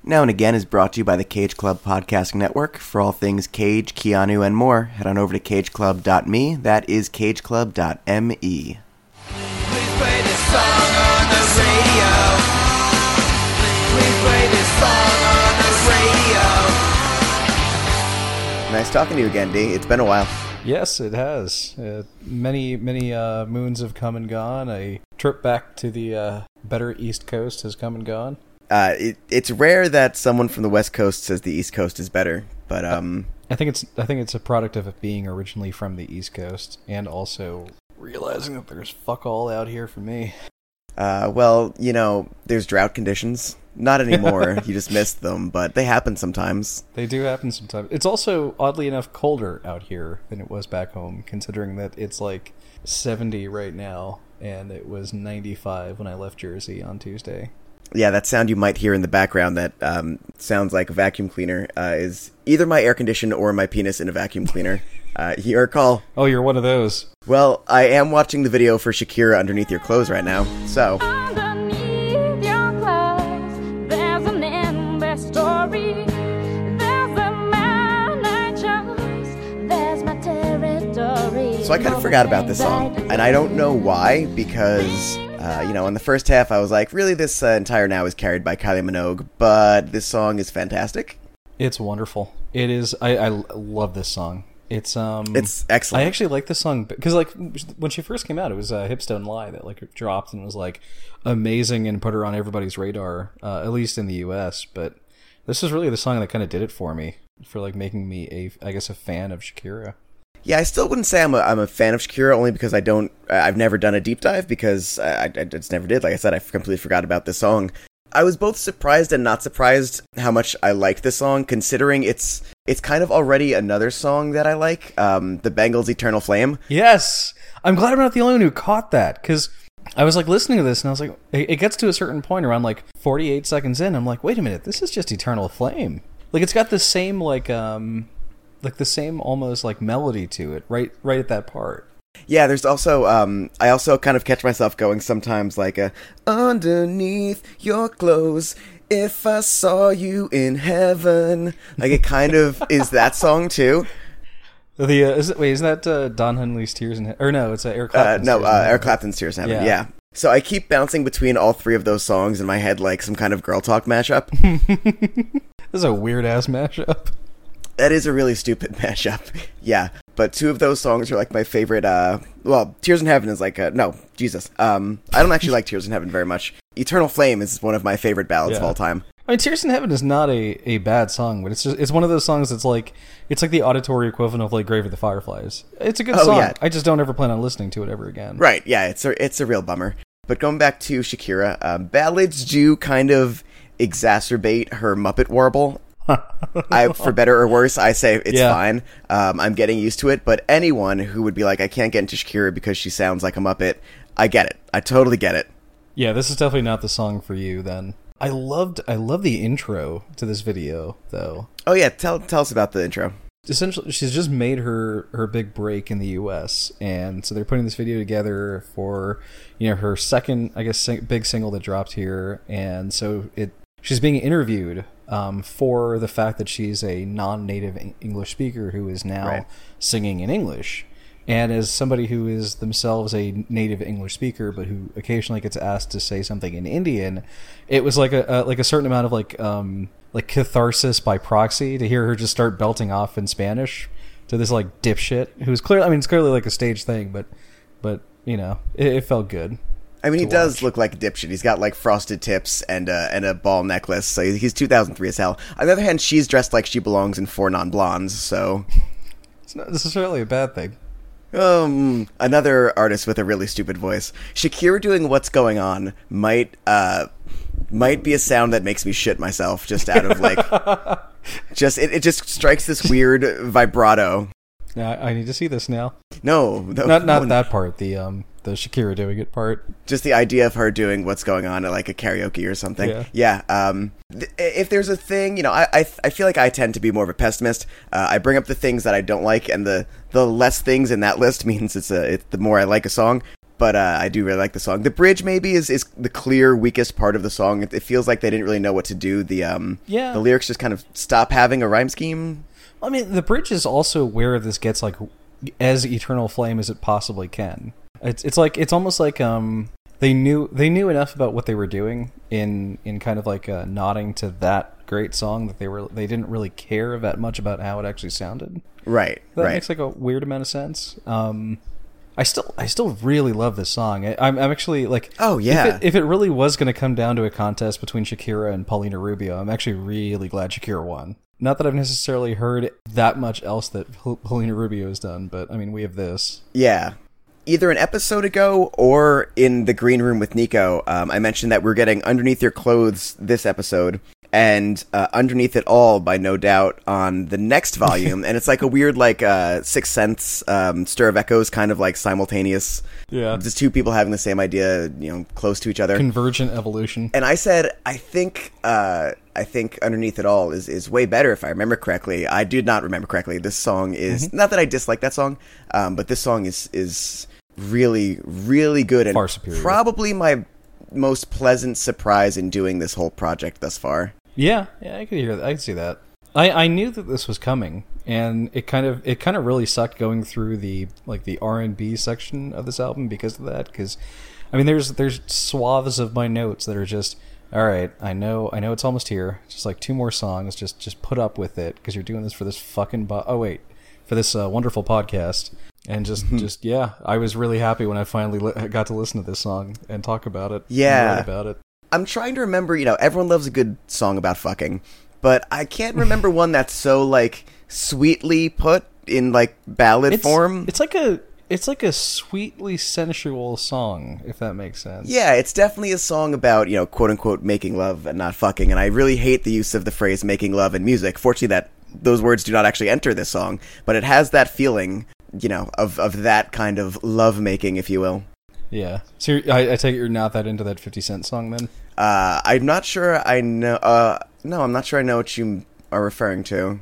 Now and Again is brought to you by the Cage Club Podcasting Network. For all things Cage, Keanu, and more, head on over to cageclub.me. That is cageclub.me. Please play this song on the radio. Please play this song on the radio. Nice talking to you again, D. It's been a while. Yes, it has. Many moons have come and gone. A trip back to the better East Coast has come and gone. It's rare that someone from the West Coast says the East Coast is better, but I think it's a product of it being originally from the East Coast, and also realizing that there's fuck all out here for me. Well, you know, there's drought conditions. Not anymore. You just missed them, but they happen sometimes. They do happen sometimes. It's also, oddly enough, colder out here than it was back home, considering that it's like 70 right now, and it was 95 when I left Jersey on Tuesday. Yeah, that sound you might hear in the background that sounds like a vacuum cleaner is either my air conditioner or my penis in a vacuum cleaner. Your call. Oh, you're one of those. Well, I am watching the video for Shakira Underneath Your Clothes right now, so... Underneath your clothes, there's an endless story. There's a man I chose, there's my territory. So I kind of forgot about this song, and I don't know why, because... in the first half I was like, really, this entire now is carried by Kylie Minogue, but this song is fantastic. It's wonderful. It is. I love this song. It's excellent. I actually like this song because, like, when she first came out, it was Hips Don't Lie that like dropped and was like amazing and put her on everybody's radar, at least in the U.S. But this is really the song that kind of did it for me, for like making me a fan of Shakira. Yeah, I still wouldn't say I'm a fan of Shakira, only because I've never done a deep dive, because I just never did. Like I said, I completely forgot about this song. I was both surprised and not surprised how much I liked this song, considering it's kind of already another song that I like, the Bengals' Eternal Flame. Yes! I'm glad I'm not the only one who caught that, because I was like listening to this and I was like, it gets to a certain point around like 48 seconds in, I'm like, wait a minute, this is just Eternal Flame. Like, it's got the same like the same almost like melody to it, right at that part. Yeah, there's also, I also kind of catch myself going sometimes like, underneath your clothes, if I saw you in heaven. Like, it kind of is that song too. Isn't that Don Henley's Tears in Heaven? Or no, it's Eric Clapton's Tears in Heaven. Eric Clapton's Tears in Heaven, yeah. So I keep bouncing between all three of those songs in my head like some kind of girl talk mashup. This is a weird-ass mashup. That is a really stupid mashup. Yeah, but two of those songs are like my favorite. Tears in Heaven is like no, Jesus. I don't actually like Tears in Heaven very much. Eternal Flame is one of my favorite ballads of all time. I mean, Tears in Heaven is not a bad song, but it's one of those songs that's like, it's like the auditory equivalent of like Grave of the Fireflies. It's a good song. Yeah. I just don't ever plan on listening to it ever again. Right? Yeah, it's a real bummer. But going back to Shakira, ballads do kind of exacerbate her Muppet warble. For better or worse, I say it's fine. I'm getting used to it, but anyone who would be like, I can't get into Shakira because she sounds like a Muppet, I get it. I totally get it. Yeah, this is definitely not the song for you then. I love the intro to this video, though. Oh yeah, tell us about the intro. Essentially, she's just made her big break in the U.S., and so they're putting this video together for, her second, I guess, big single that dropped here, and so she's being interviewed for the fact that she's a non-native English speaker who is now singing in English. And as somebody who is themselves a native English speaker, but who occasionally gets asked to say something in Indian, it was like a certain amount of like catharsis by proxy to hear her just start belting off in Spanish to this like dipshit who's clearly, I mean, it's clearly like a stage thing, but it felt good. I mean, he does look like a dipshit. He's got like frosted tips and a ball necklace, so he's 2003 as hell. On the other hand, she's dressed like she belongs in Four Non-Blondes, so it's not necessarily a bad thing. Another artist with a really stupid voice. Shakira doing What's Going On might be a sound that makes me shit myself just out of like it just strikes this weird vibrato. Yeah, I need to see this now. No, not that part. The Shakira doing it part. Just the idea of her doing What's Going On at like a karaoke or something. Yeah. If there's a thing, I feel like I tend to be more of a pessimist. I bring up the things that I don't like, and the less things in that list means it's the more I like a song. But I do really like the song. The bridge maybe is the clear weakest part of the song. It feels like they didn't really know what to do. The lyrics just kind of stop having a rhyme scheme. I mean, the bridge is also where this gets like as eternal flame as it possibly can. It's almost like they knew enough about what they were doing in kind of like nodding to that great song that they didn't really care that much about how it actually sounded. Right. That makes like a weird amount of sense. I still really love this song. I'm actually like, oh yeah, if it really was going to come down to a contest between Shakira and Paulina Rubio, I'm actually really glad Shakira won. Not that I've necessarily heard that much else that Paulina Rubio has done, but I mean, we have this. Yeah. Either an episode ago or in the green room with Nico, I mentioned that we're getting Underneath Your Clothes this episode, and Underneath It All by No Doubt on the next volume. And it's like a weird, like, Sixth Sense, Stir of Echoes, kind of like simultaneous. Yeah. Just two people having the same idea, close to each other. Convergent evolution. And I said, I think Underneath It All is way better, if I remember correctly. I did not remember correctly. This song is, not that I dislike that song, but this song is really, really good. And far superior. Probably my most pleasant surprise in doing this whole project thus far. Yeah, I could hear that. I could see that. I knew that this was coming, and it kind of really sucked going through the R&B section of this album because of that. Because, I mean, there's swaths of my notes that are just, all right, I know it's almost here. Just like 2 more songs. Just put up with it because you're doing this for this fucking for this wonderful podcast. And just yeah, I was really happy when I finally got to listen to this song and talk about it. Yeah, and write about it. I'm trying to remember. Everyone loves a good song about fucking, but I can't remember one that's so like sweetly put in like ballad form. It's like a sweetly sensual song, if that makes sense. Yeah, it's definitely a song about quote unquote making love and not fucking. And I really hate the use of the phrase making love in music. Fortunately, those words do not actually enter this song, but it has that feeling. Of that kind of love-making, if you will. Yeah. So I take it you're not that into that 50 Cent song, then? I'm not sure I know... no, I'm not sure I know what you are referring to.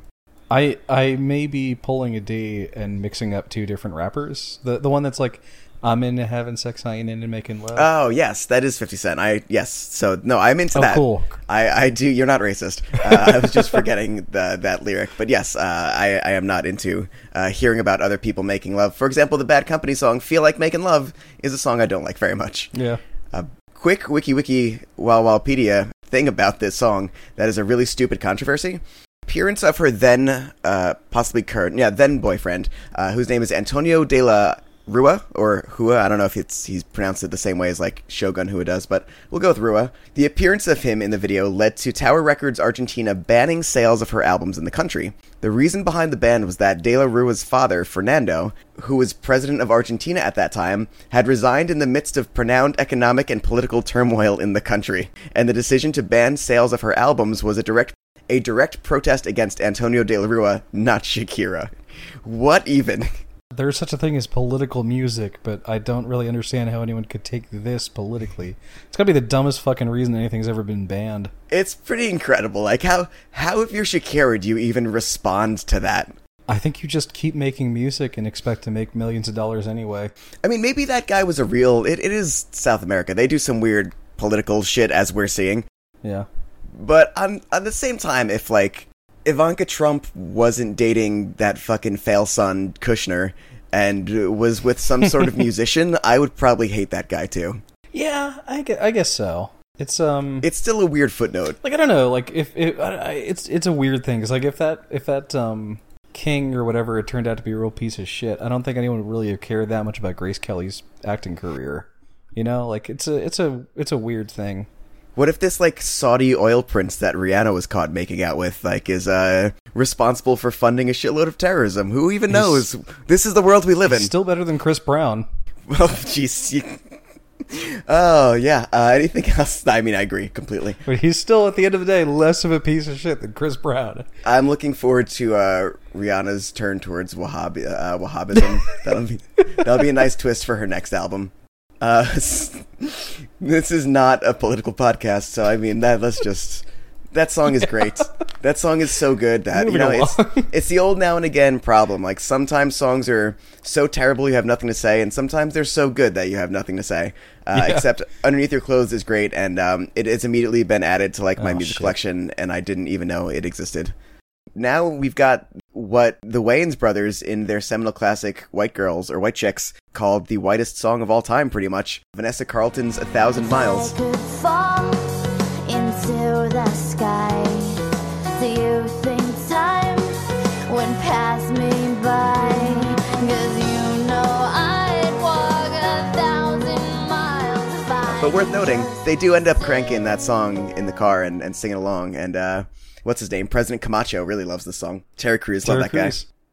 I may be pulling a D and mixing up 2 different rappers. The one that's like, I'm into having sex, I ain't into making love. Oh, yes, that is 50 Cent. Yes, so, no, I'm into that. Cool. I do, you're not racist. I was just forgetting that lyric. But yes, I am not into hearing about other people making love. For example, the Bad Company song, Feel Like Making Love, is a song I don't like very much. Yeah. Quick wiki Wowpedia thing about this song that is a really stupid controversy. Appearance of her then, possibly current, then boyfriend, whose name is Antonio de la Rua, or Hua, I don't know if he's pronounced it the same way as like Shogun Hua does, but we'll go with Rua. The appearance of him in the video led to Tower Records Argentina banning sales of her albums in the country. The reason behind the ban was that De La Rua's father, Fernando, who was president of Argentina at that time, had resigned in the midst of pronounced economic and political turmoil in the country, and the decision to ban sales of her albums was a direct protest against Antonio de la Rua, not Shakira. What even? There's such a thing as political music, but I don't really understand how anyone could take this politically. It's gotta be the dumbest fucking reason anything's ever been banned. It's pretty incredible. Like, how if you're Shakira, do you even respond to that? I think you just keep making music and expect to make millions of dollars anyway. I mean, maybe that guy was a real... It is South America. They do some weird political shit, as we're seeing. Yeah. But on the same time, if, like... Ivanka Trump wasn't dating that fucking fail son Kushner and was with some sort of musician, I would probably hate that guy too. Yeah, I guess so. It's still a weird footnote. Like, I don't know, like it's a weird thing because like if that King or whatever it turned out to be a real piece of shit, I don't think anyone would really have cared that much about Grace Kelly's acting career. Like it's a weird thing. What if this, like, Saudi oil prince that Rihanna was caught making out with, like, is responsible for funding a shitload of terrorism? Who even knows? This is the world we live in. Still better than Chris Brown. Well, jeez. Oh, yeah. Anything else? I mean, I agree completely. But he's still, at the end of the day, less of a piece of shit than Chris Brown. I'm looking forward to Rihanna's turn towards Wahhabism. That'll be a nice twist for her next album. This is not a political podcast, so I mean that song is great. That song is so good that, Moving it's the old now and again problem. Like, sometimes songs are so terrible you have nothing to say, and sometimes they're so good that you have nothing to say. Except Underneath Your Clothes is great, and it has immediately been added to, like, my music collection, and I didn't even know it existed. Now we've got what the Wayans brothers in their seminal classic White Girls, or White Chicks, called the whitest song of all time, pretty much. Vanessa Carlton's 1,000 Miles. I could fall into the sky. Do you think time would pass me by? 'Cause you know I'd walk 1,000 miles if I But worth noting, they do end up cranking that song in the car and singing along, and what's his name? President Camacho really loves this song. Terry Crews, love that guy.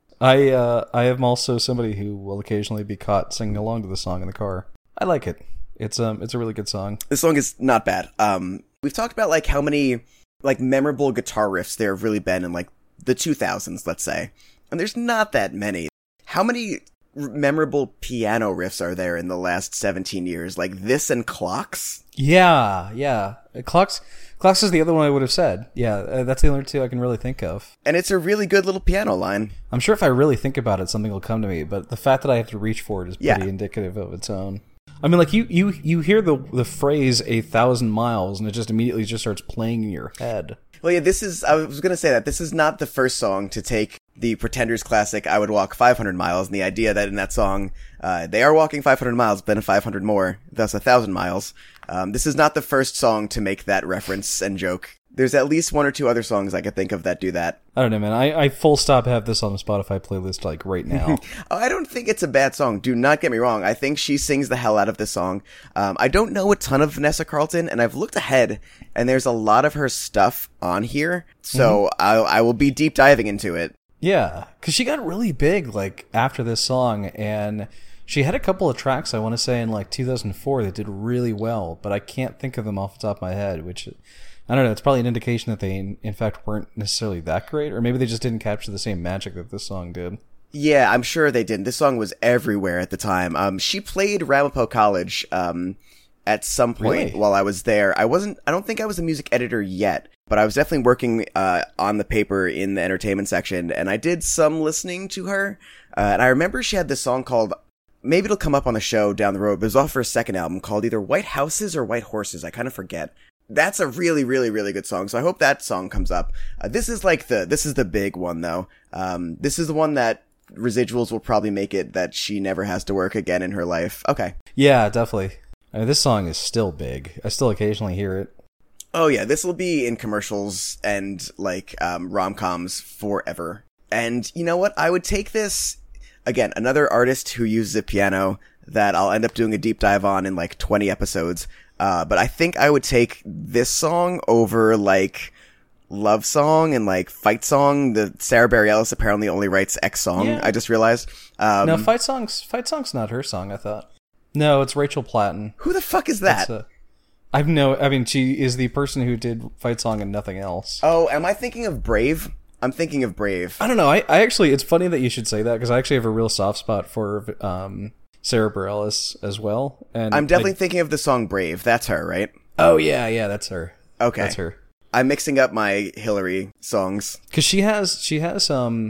I am also somebody who will occasionally be caught singing along to the song in the car. I like it. It's a really good song. This song is not bad. We've talked about like how many like memorable guitar riffs there have really been in like the 2000s, let's say, and there's not that many. How many memorable piano riffs are there in the last 17 years? Like this and Clocks? Yeah. Clocks is the other one I would have said. Yeah, that's the only two I can really think of. And it's a really good little piano line. I'm sure if I really think about it, something will come to me, but the fact that I have to reach for it is pretty indicative of its own. I mean, like, you hear the phrase 1,000 miles, and it just immediately just starts playing in your head. Well, yeah, I was going to say that this is not the first song to take the Pretenders classic, I Would Walk 500 Miles, and the idea that in that song, they are walking 500 miles, but then 500 more, thus 1,000 miles. This is not the first song to make that reference and joke. There's at least one or two other songs I could think of that do that. I don't know, man. I full stop have this on the Spotify playlist, like, right now. I don't think it's a bad song. Do not get me wrong. I think she sings the hell out of this song. I don't know a ton of Vanessa Carlton, and I've looked ahead, and there's a lot of her stuff on here, so I will be deep diving into it. Yeah, because she got really big, like, after this song, and she had a couple of tracks, I want to say, in, like, 2004 that did really well, but I can't think of them off the top of my head, which, I don't know, it's probably an indication that they, in fact, weren't necessarily that great, or maybe they just didn't capture the same magic that this song did. Yeah, I'm sure they didn't. This song was everywhere at the time. She played Ramapo College, at some point while I was there. I don't think I was a music editor yet, but I was definitely working on the paper in the entertainment section, and I did some listening to her. And I remember she had this song called, maybe it'll come up on the show down the road, but it was off her second album called either White Houses or White Horses. I kind of forget. That's a really, really, really good song, so I hope that song comes up. This is the big one, though. This is the one that residuals will probably make it that she never has to work again in her life. Okay. Yeah, definitely. I mean, this song is still big. I still occasionally hear it. Oh yeah, this will be in commercials and like rom-coms forever. And you know what? I would take this, again, another artist who uses a piano that I'll end up doing a deep dive on in like 20 episodes. But I think I would take this song over like Love Song and like Fight Song. The Sarah Bareilles apparently only writes X Song. Yeah. I just realized. No, Fight Song's not her song, I thought. No, it's Rachel Platten. Who the fuck is that? I mean, she is the person who did Fight Song and nothing else. Oh, am I thinking of Brave? I'm thinking of Brave. I don't know. I actually, it's funny that you should say that because I actually have a real soft spot for Sarah Bareilles as well. And I'm definitely thinking of the song Brave. That's her, right? Oh, yeah, that's her. Okay. That's her. I'm mixing up my Hillary songs. Because she has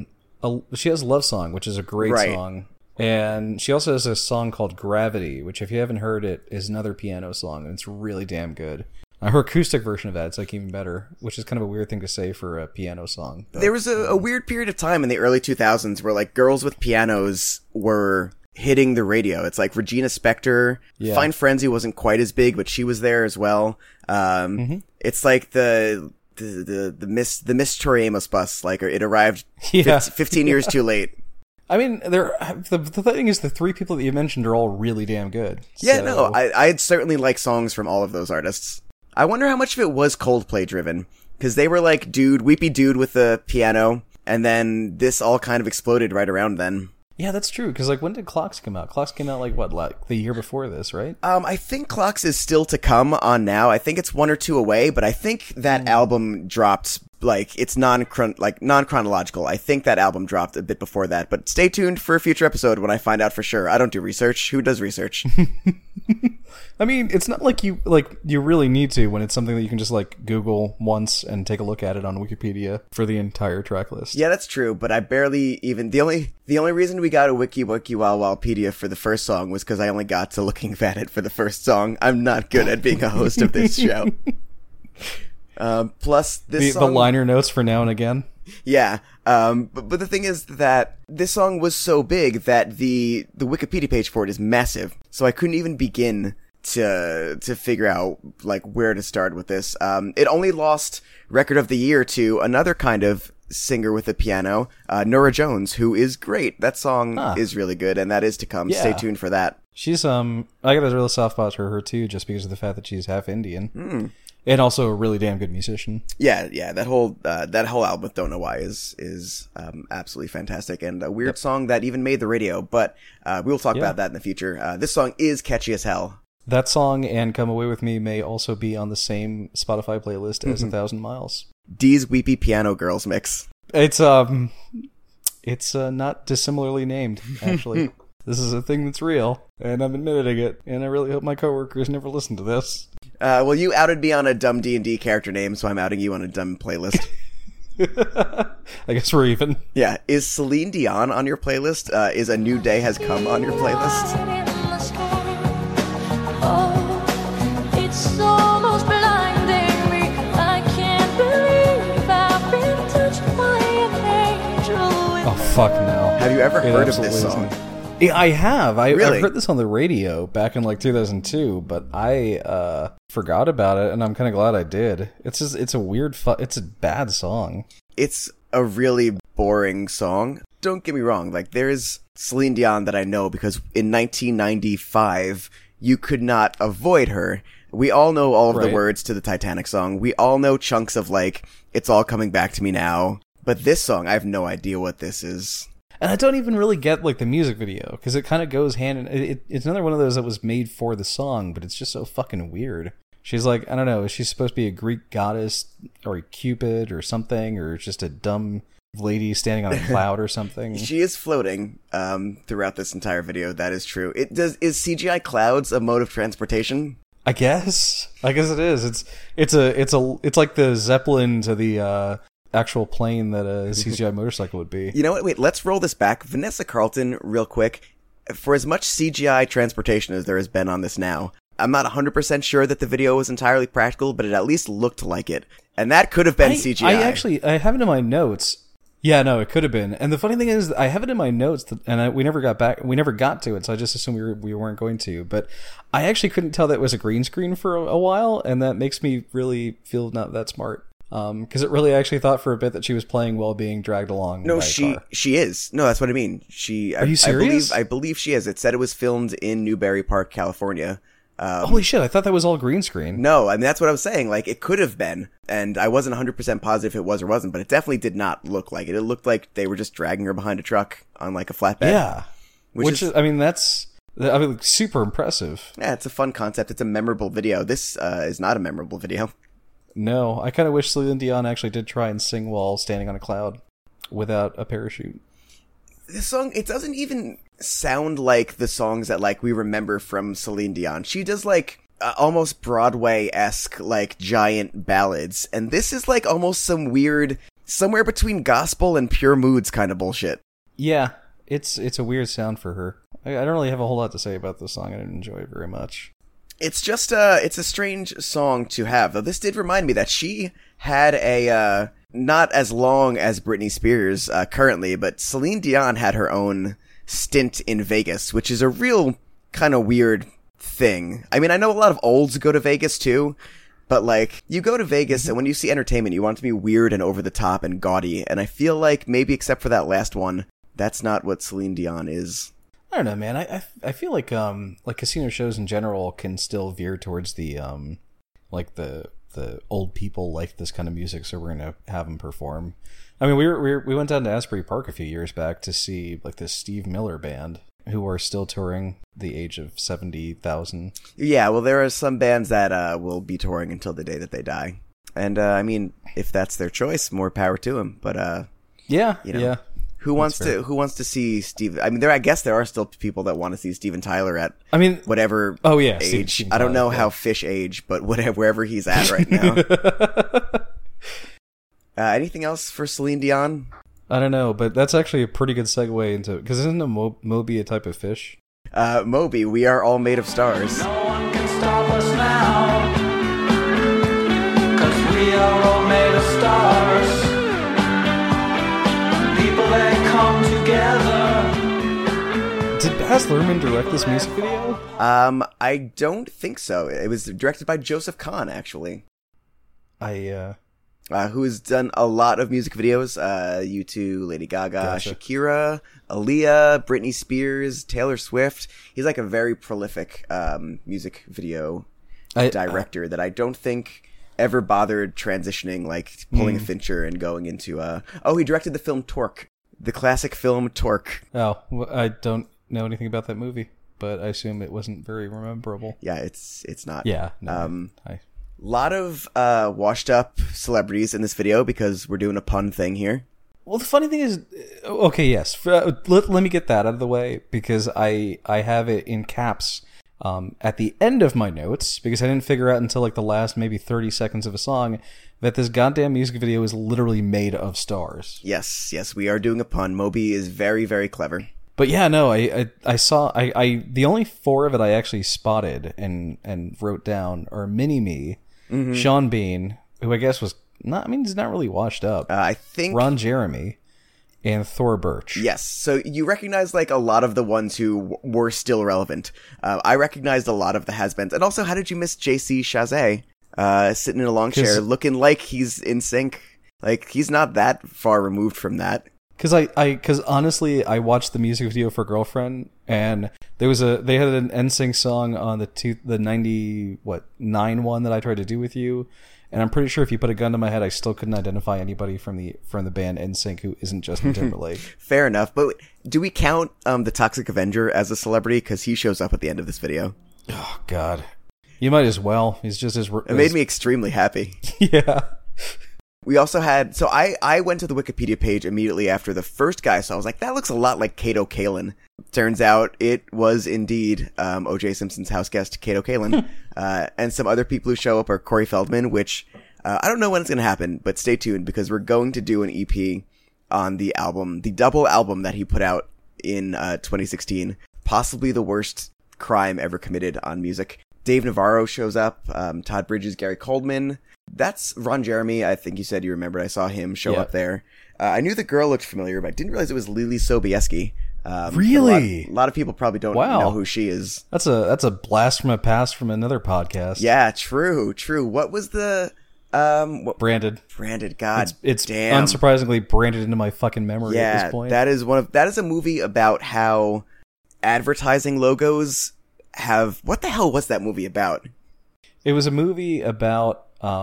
Love Song, which is a great song. And she also has a song called Gravity, which if you haven't heard it, is another piano song, and it's really damn good. Her acoustic version of that, it's like even better, which is kind of a weird thing to say for a piano song. But, there was a weird period of time in the early 2000s where like girls with pianos were hitting the radio. It's like Regina Spektor. Yeah. Fine Frenzy wasn't quite as big, but she was there as well. It's like the Miss Tori Amos bus, like it arrived 15 years too late. I mean, the thing is, the three people that you mentioned are all really damn good. Yeah, so. No, I'd certainly like songs from all of those artists. I wonder how much of it was Coldplay driven, because they were like weepy dude with the piano, and then this all kind of exploded right around then. Yeah, that's true, because like when did Clocks come out? Clocks came out like the year before this, right? I think Clocks is still to come on now. I think it's one or two away, but I think that album dropped like it's non chronological. I think that album dropped a bit before that, but stay tuned for a future episode when I find out for sure. I don't do research. Who does research? I mean, it's not like you really need to when it's something that you can just like Google once and take a look at it on Wikipedia for the entire track list. Yeah, that's true, but I barely even the only reason we got a Wiki-Wowpedia for the first song was because I only got to looking at it for the first song. I'm not good at being a host of this show. Plus, this song, the liner notes for now and again. Yeah, but the thing is that this song was so big that the Wikipedia page for it is massive, so I couldn't even begin to figure out like where to start with this. It only lost Record of the Year to another kind of singer with a piano, Norah Jones, who is great. That song is really good, and that is to come. Yeah. Stay tuned for that. She's I got a real soft spot for her too, just because of the fact that she's half Indian. And also a really damn good musician. Yeah. That whole album with Don't Know Why is absolutely fantastic, and a weird song that even made the radio. But we'll talk about that in the future. This song is catchy as hell. That song and Come Away With Me may also be on the same Spotify playlist as 1,000 Miles. Dee's Weepy Piano Girls mix. It's not dissimilarly named, actually. This is a thing that's real, and I'm admitting it, and I really hope my coworkers never listen to this. Well, you outed me on a dumb D&D character name, so I'm outing you on a dumb playlist. I guess we're even. Yeah. Is Celine Dion on your playlist? Is A New Day Has Come on your playlist? Oh, fuck no. Have you ever heard of this song? Yeah, I have. Really? I've heard this on the radio back in like 2002, but I forgot about it, and I'm kind of glad I did. It's a bad song. It's a really boring song. Don't get me wrong. Like, there's Celine Dion that I know because in 1995, you could not avoid her. We all know all of the words to the Titanic song. We all know chunks of like, It's All Coming Back to Me Now. But this song, I have no idea what this is. And I don't even really get like the music video because it kind of goes hand in. It's another one of those that was made for the song, but it's just so fucking weird. She's like, I don't know, is she supposed to be a Greek goddess or a Cupid or something, or just a dumb lady standing on a cloud or something? She is floating throughout this entire video. That is true. Is CGI clouds a mode of transportation? I guess it is. It's like the Zeppelin to the actual plane that a CGI motorcycle would be. You know what? Wait, let's roll this back. Vanessa Carlton, real quick. For as much CGI transportation as there has been on this now, I'm not 100% sure that the video was entirely practical, but it at least looked like it. And that could have been CGI. I have it in my notes. Yeah, no, it could have been. And the funny thing is, I have it in my notes, and we never got to it, so I just assumed we weren't going to. But I actually couldn't tell that it was a green screen for a while, and that makes me really feel not that smart. Because it really actually thought for a bit that she was playing while being dragged along. No, by a car. She is. No, that's what I mean. Are you serious? I believe she is. It said it was filmed in Newberry Park, California. Holy shit! I thought that was all green screen. No, I mean that's what I was saying. Like it could have been, and I wasn't 100% positive if it was or wasn't, but it definitely did not look like it. It looked like they were just dragging her behind a truck on like a flatbed. Yeah, which is, I mean, that's super impressive. Yeah, it's a fun concept. It's a memorable video. This is not a memorable video. No, I kind of wish Celine Dion actually did try and sing while standing on a cloud without a parachute. This song, it doesn't even sound like the songs that like we remember from Celine Dion. She does like almost Broadway-esque like giant ballads, and this is like almost some weird somewhere between gospel and Pure Moods kind of bullshit. Yeah, it's a weird sound for her. I don't really have a whole lot to say about this song. I didn't enjoy it very much. It's just it's a strange song to have. Though this did remind me that she had a not as long as Britney Spears currently, but Celine Dion had her own stint in Vegas, which is a real kind of weird thing. I mean, I know a lot of olds go to Vegas too, but like you go to Vegas and when you see entertainment, you want it to be weird and over the top and gaudy. And I feel like maybe except for that last one, that's not what Celine Dion is. I don't know, man. I feel like casino shows in general can still veer towards the like the old people like this kind of music, so we're gonna have them perform. I mean, we went down to Asbury Park a few years back to see like this Steve Miller band who are still touring the age of 70,000. Yeah, well, there are some bands that will be touring until the day that they die. And I mean, if that's their choice, more power to them. But Yeah, you know, yeah. who wants to see Steve? I mean, I guess there are still people that want to see Steven Tyler at whatever age. Steven I don't know Tyler, how Fish age, but wherever he's at right now. Anything else for Celine Dion? I don't know, but that's actually a pretty good segue into, because isn't a Moby a type of fish? Moby, we are all made of stars. No one can stop us now, 'cause we are all made of stars. People, they come together. Did Baz Luhrmann direct this music video? I don't think so. It was directed by Joseph Kahn, actually. Who has done a lot of music videos. U2, Lady Gaga, Gotcha. Shakira, Aaliyah, Britney Spears, Taylor Swift. He's like a very prolific music video director that I don't think ever bothered transitioning, like pulling a Fincher and going into... he directed the film Torque. The classic film Torque. Oh, well, I don't know anything about that movie, but I assume it wasn't very memorable. Yeah, it's not. Yeah. No, Lot of washed up celebrities in this video because we're doing a pun thing here. Well, the funny thing is, okay, yes. Let me get that out of the way, because I have it in caps at the end of my notes, because I didn't figure out until like the last maybe 30 seconds of a song that this goddamn music video is literally made of stars. Yes, we are doing a pun. Moby is very, very clever. But yeah, no, I saw the only 4 of it I actually spotted and wrote down are Mini-Me, Sean Bean, who I guess was not, I mean, he's not really washed up. I think Ron Jeremy and Thor Birch. Yes, so you recognize like a lot of the ones who were still relevant. I recognized a lot of the has-beens. And also, how did you miss JC Chazé sitting in a long chair looking like he's in sync? Like, he's not that far removed from that. Because honestly, I watched the music video for Girlfriend, and they had an NSYNC song on the 99 one that I tried to do with you, and I'm pretty sure if you put a gun to my head, I still couldn't identify anybody from the band NSYNC who isn't Justin Timberlake. Fair enough, but do we count the Toxic Avenger as a celebrity? Because he shows up at the end of this video. Oh God, you might as well. He's just as. It made me extremely happy. Yeah. We also had, so I went to the Wikipedia page immediately after the first guy, so I was like, that looks a lot like Kato Kaelin. Turns out it was indeed O.J. Simpson's house guest, Kato Kaelin. And some other people who show up are Corey Feldman, which I don't know when it's going to happen, but stay tuned because we're going to do an EP on the album, the double album that he put out in 2016, possibly the worst crime ever committed on music. Dave Navarro shows up, Todd Bridges, Gary Coldman. That's Ron Jeremy. I think you said you remembered. I saw him show up there. I knew the girl looked familiar, but I didn't realize it was Lily Sobieski. Really? A lot of people probably don't know who she is. That's a blast from a past from another podcast. Yeah, true. What was the Branded? God, it's damn. Unsurprisingly branded into my fucking memory at this point. that is a movie about how advertising logos have. What the hell was that movie about? It was a movie about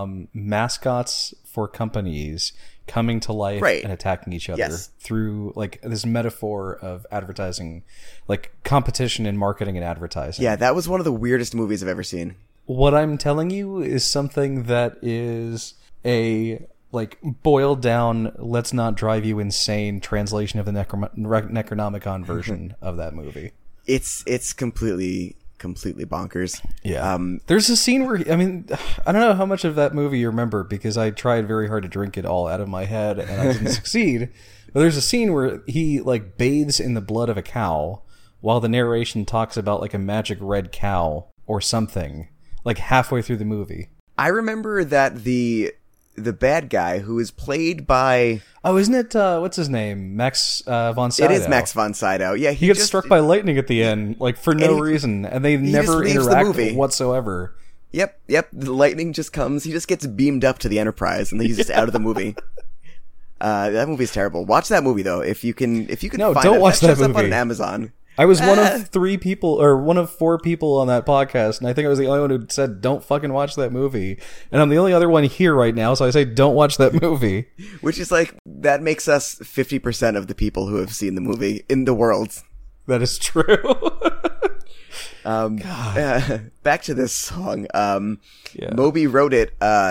mascots for companies coming to life and attacking each other through like this metaphor of advertising, like competition in marketing and advertising. Yeah, that was one of the weirdest movies I've ever seen. What I'm telling you is something that is a like boiled down, let's not drive you insane translation of the Necronomicon version of that movie. It's completely bonkers. Yeah. There's a scene where, I mean, I don't know how much of that movie you remember because I tried very hard to drink it all out of my head and I didn't succeed. But there's a scene where he like bathes in the blood of a cow while the narration talks about like a magic red cow or something, like halfway through the movie. I remember that the bad guy who is played by... Oh, isn't it, what's his name? Max von Sydow. It is Max von Sydow. Yeah, he gets struck by lightning at the end, like, for no reason, and they never interact whatsoever. Yep, the lightning just comes, he just gets beamed up to the Enterprise, and then he's just out of the movie. That movie's terrible. Watch that movie, though, if you can No, find don't it. watch that shows movie. Up on Amazon. I was one of 3 people, or one of 4 people on that podcast, and I think I was the only one who said, don't fucking watch that movie. And I'm the only other one here right now, so I say, don't watch that movie. Which is like, that makes us 50% of the people who have seen the movie in the world. That is true. Back to this song. Moby wrote it,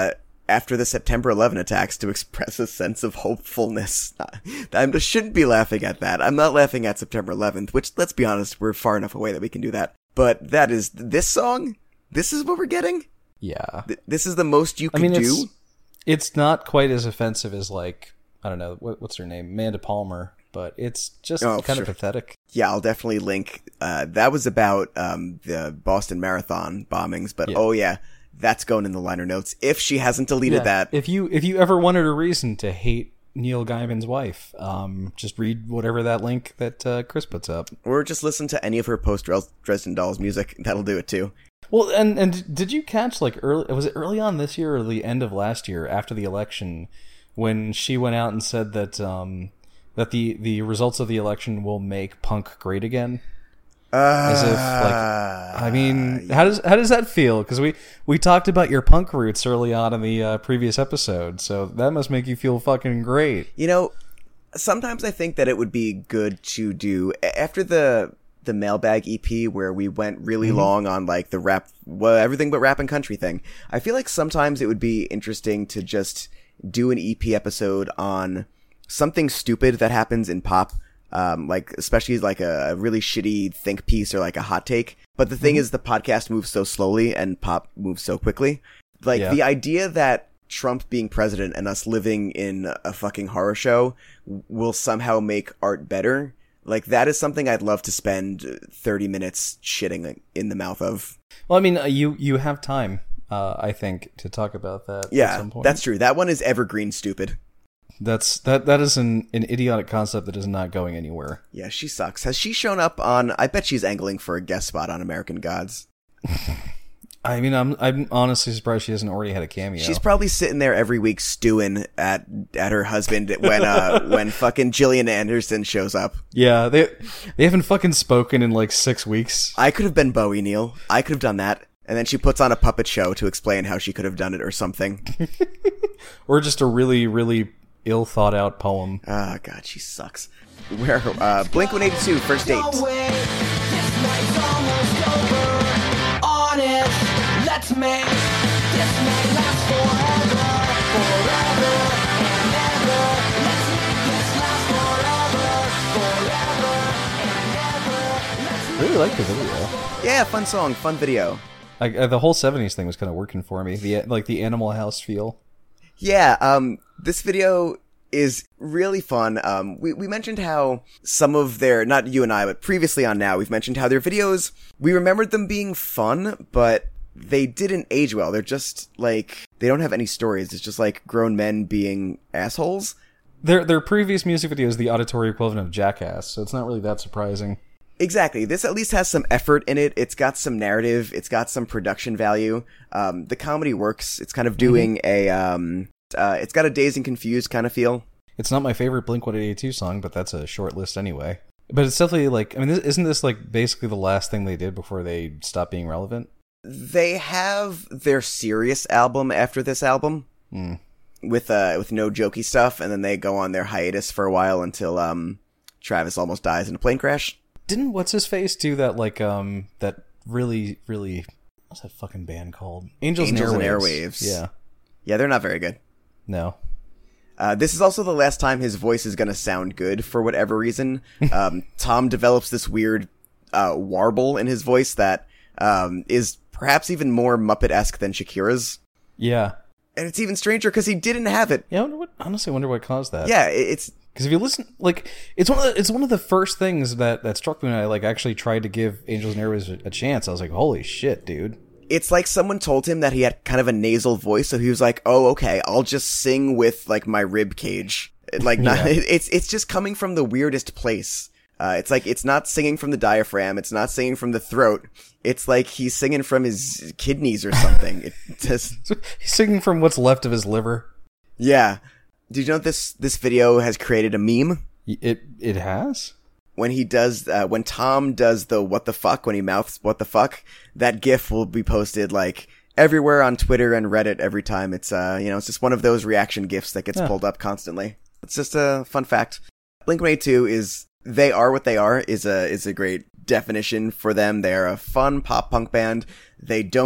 after the September 11 attacks to express a sense of hopefulness. I just shouldn't be laughing at that. I'm not laughing at September 11th, which, let's be honest, we're far enough away that we can do that. But that is, this song? This is what we're getting? Yeah. This is the most you could do? It's not quite as offensive as, like, I don't know, what's her name? Amanda Palmer. But it's just kind of pathetic. Yeah, I'll definitely link. That was about the Boston Marathon bombings, but that's going in the liner notes if she hasn't deleted that. If you ever wanted a reason to hate Neil Gaiman's wife, just read whatever that link that Chris puts up. Or just listen to any of her post-Dresden Dolls music. That'll do it too. Well, and did you catch, like, was it early on this year or the end of last year after the election when she went out and said that that the results of the election will make punk great again? As if, like, I mean, how does that feel? Because we talked about your punk roots early on in the previous episode, so that must make you feel fucking great. You know, sometimes I think that it would be good to do after the Mailbag EP where we went really long on, like, the rap, everything but rap and country thing. I feel like sometimes it would be interesting to just do an EP episode on something stupid that happens in pop, like especially like a really shitty think piece or like a hot take. But the thing is, the podcast moves so slowly and pop moves so quickly. Like the idea that Trump being president and us living in a fucking horror show will somehow make art better. Like, that is something I'd love to spend 30 minutes shitting in the mouth of. Well, I mean, you have time, I think, to talk about that at some point. That's true. That one is evergreen stupid. That is an idiotic concept that is not going anywhere. Yeah, she sucks. Has she shown up on... I bet she's angling for a guest spot on American Gods. I mean, I'm honestly surprised she hasn't already had a cameo. She's probably sitting there every week stewing at her husband when fucking Gillian Anderson shows up. Yeah, they haven't fucking spoken in like 6 weeks. I could have been Bowie, Neil. I could have done that. And then she puts on a puppet show to explain how she could have done it or something. Or just a really, really ill thought out poem. Oh god, she sucks. Where Blink-182 First Date. No way, this night's almost over. Honest, let's make this night last forever, forever and ever. Let's make this last forever, forever and ever. I really like the video. Yeah, fun song, fun video. The whole 70s thing was kind of working for me. The Animal House feel. Yeah, this video is really fun. We mentioned how some of their, not you and I, but previously on Now, we've mentioned how their videos, we remembered them being fun, but they didn't age well. They're just, like, they don't have any stories. It's just, like, grown men being assholes. Their previous music video is the auditory equivalent of Jackass, so it's not really that surprising. Exactly. This at least has some effort in it. It's got some narrative. It's got some production value. The comedy works. It's kind of doing it's got a Dazed and Confused kind of feel. It's not my favorite Blink-182 song, but that's a short list anyway. But it's definitely like, I mean, isn't this like basically the last thing they did before they stopped being relevant? They have their serious album after this album with no jokey stuff, and then they go on their hiatus for a while until Travis almost dies in a plane crash. Didn't What's-His-Face do that, like, that really, really, what's that fucking band called? Angels and Airwaves. Yeah. Yeah, they're not very good. No. This is also the last time his voice is going to sound good for whatever reason. Tom develops this weird warble in his voice that is perhaps even more Muppet-esque than Shakira's. Yeah. And it's even stranger because he didn't have it. Yeah, honestly, I wonder what caused that. Yeah, it's... Because if you listen, like, it's one of the first things that struck me when I, like, actually tried to give Angels and Airwaves a chance. I was like, holy shit, dude. It's like someone told him that he had kind of a nasal voice, so he was like, oh, okay, I'll just sing with, like, my rib cage. Like, it's just coming from the weirdest place. It's like, it's not singing from the diaphragm, it's not singing from the throat. It's like he's singing from his kidneys or something. It just... He's singing from what's left of his liver. Yeah. Did you know this video has created a meme? It has? When he does, when Tom does the what the fuck, when he mouths what the fuck, that GIF will be posted, like, everywhere on Twitter and Reddit every time. It's, it's just one of those reaction GIFs that gets pulled up constantly. It's just a fun fact. Blink-182 is, they are what they are, is a great definition for them. They're a fun pop punk band. They don't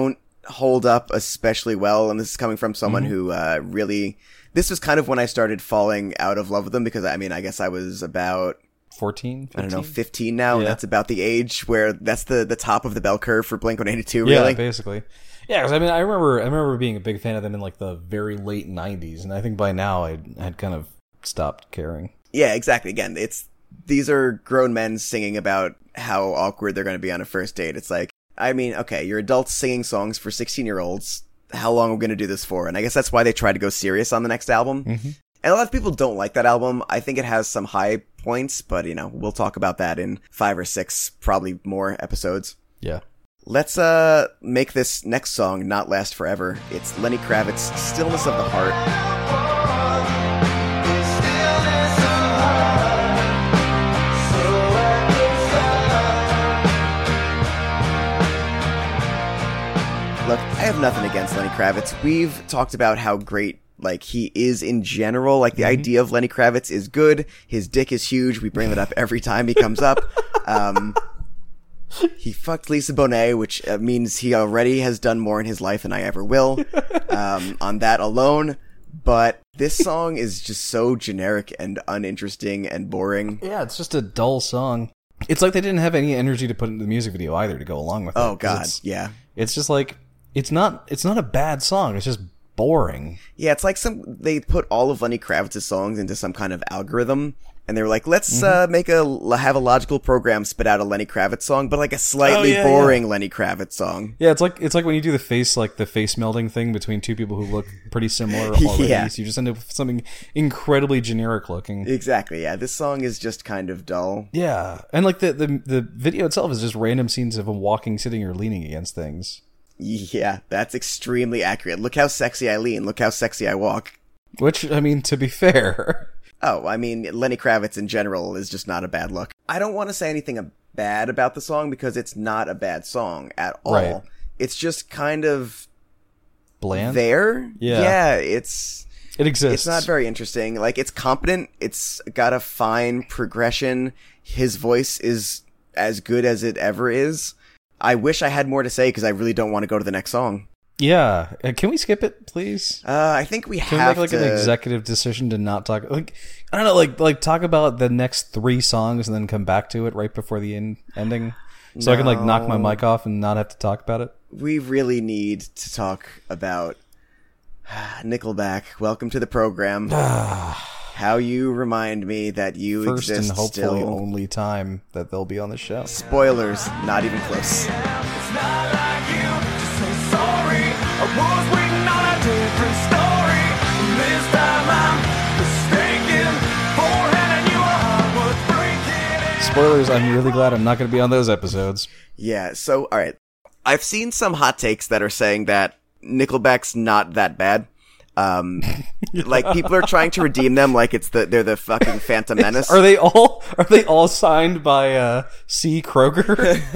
hold up especially well, and this is coming from someone who really... This was kind of when I started falling out of love with them, because, I mean, I guess I was about... 14, 15? I don't know, 15 now, and that's about the age where that's the top of the bell curve for Blink-182, really. Yeah, basically. Yeah, because I mean, I remember being a big fan of them in like the very late 90s, and I think by now I had kind of stopped caring. Yeah, exactly. Again, these are grown men singing about how awkward they're going to be on a first date. It's like, I mean, okay, you're adults singing songs for 16-year-olds. How long are we going to do this for? And I guess that's why they tried to go serious on the next album. Mm-hmm. And a lot of people don't like that album. I think it has some high points, but, you know, we'll talk about that in 5 or 6, probably more episodes. Yeah. Let's make this next song not last forever. It's Lenny Kravitz, Stillness of the Heart. Look, I have nothing against Lenny Kravitz. We've talked about how great like he is in general. Like the idea of Lenny Kravitz is good. His dick is huge. We bring that up every time he comes up. He fucked Lisa Bonet, which means he already has done more in his life than I ever will. On that alone. But this song is just so generic and uninteresting and boring. Yeah, it's just a dull song. It's like they didn't have any energy to put into the music video either to go along with it. Oh God, yeah. It's just like it's not a bad song. It's just boring. Yeah, it's like they put all of Lenny Kravitz's songs into some kind of algorithm, and they were like, let's have a logical program spit out a Lenny Kravitz song, but like a slightly boring Lenny Kravitz song. Yeah, it's like when you do the face melding thing between two people who look pretty similar already. Yeah. So you just end up with something incredibly generic looking. Exactly. Yeah, this song is just kind of dull. Yeah, and like the video itself is just random scenes of him walking, sitting, or leaning against things. Yeah, that's extremely accurate. Look how sexy I lean. Look how sexy I walk. Which, I mean, to be fair... Oh, I mean, Lenny Kravitz in general is just not a bad look. I don't want to say anything bad about the song because it's not a bad song at all. Right. It's just kind of... bland? There? Yeah. It exists. It's not very interesting. Like, it's competent. It's got a fine progression. His voice is as good as it ever is. I wish I had more to say because I really don't want to go to the next song. Yeah. Can we skip it, please? I think we Can have we make like an executive decision to not talk? Like, I don't know, like talk about the next 3 songs and then come back to it right before the ending, so I can like knock my mic off and not have to talk about it. We really need to talk about Nickelback. Welcome to the program. How you remind me that you First exist and hopefully still. only time that they'll be on the show. Spoilers, not even close. It's not like you to say sorry. I was waiting on a different story. This time I'm mistaken for handing you a heart worth breaking. Spoilers, I'm really glad I'm not going to be on those episodes. Yeah, so, alright. I've seen some hot takes that are saying that Nickelback's not that bad. Like, people are trying to redeem them like they're the fucking Phantom Menace. Are they all signed by C. Kroger?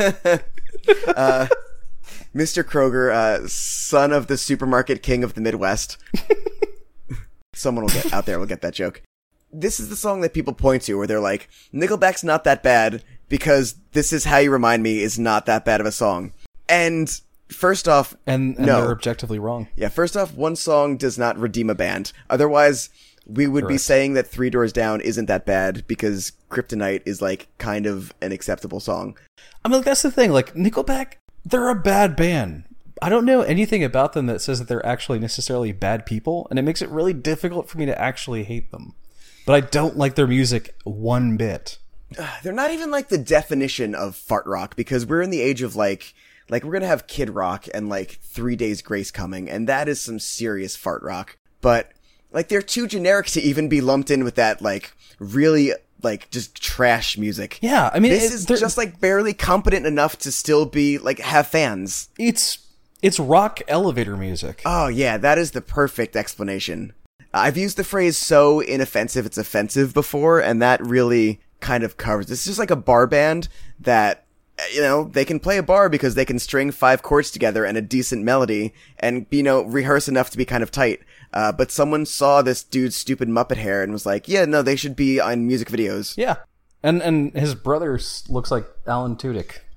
Mr. Kroger, son of the supermarket king of the Midwest. Someone out there will get that joke. This is the song that people point to where they're like, Nickelback's not that bad because This Is How You Remind Me is not that bad of a song. And first off, and no. They're objectively wrong. Yeah, first off, one song does not redeem a band. Otherwise, we would be saying that 3 Doors Down isn't that bad because Kryptonite is like kind of an acceptable song. I mean, that's the thing. Like, Nickelback, they're a bad band. I don't know anything about them that says that they're actually necessarily bad people, and it makes it really difficult for me to actually hate them. But I don't like their music one bit. They're not even like the definition of fart rock because we're in the age of like we're gonna have Kid Rock and like 3 Days Grace coming, and that is some serious fart rock. But like they're too generic to even be lumped in with that like really like just trash music. Yeah, I mean, this is just like barely competent enough to still be like have fans. It's rock elevator music. Oh yeah, that is the perfect explanation. I've used the phrase "so inoffensive it's offensive" before, and that really kind of covers. It's just like a bar band that, you know, they can play a bar because they can string 5 chords together and a decent melody and, you know, rehearse enough to be kind of tight. But someone saw this dude's stupid Muppet hair and was like, yeah, no, they should be on music videos. Yeah. And his brother looks like Alan Tudyk.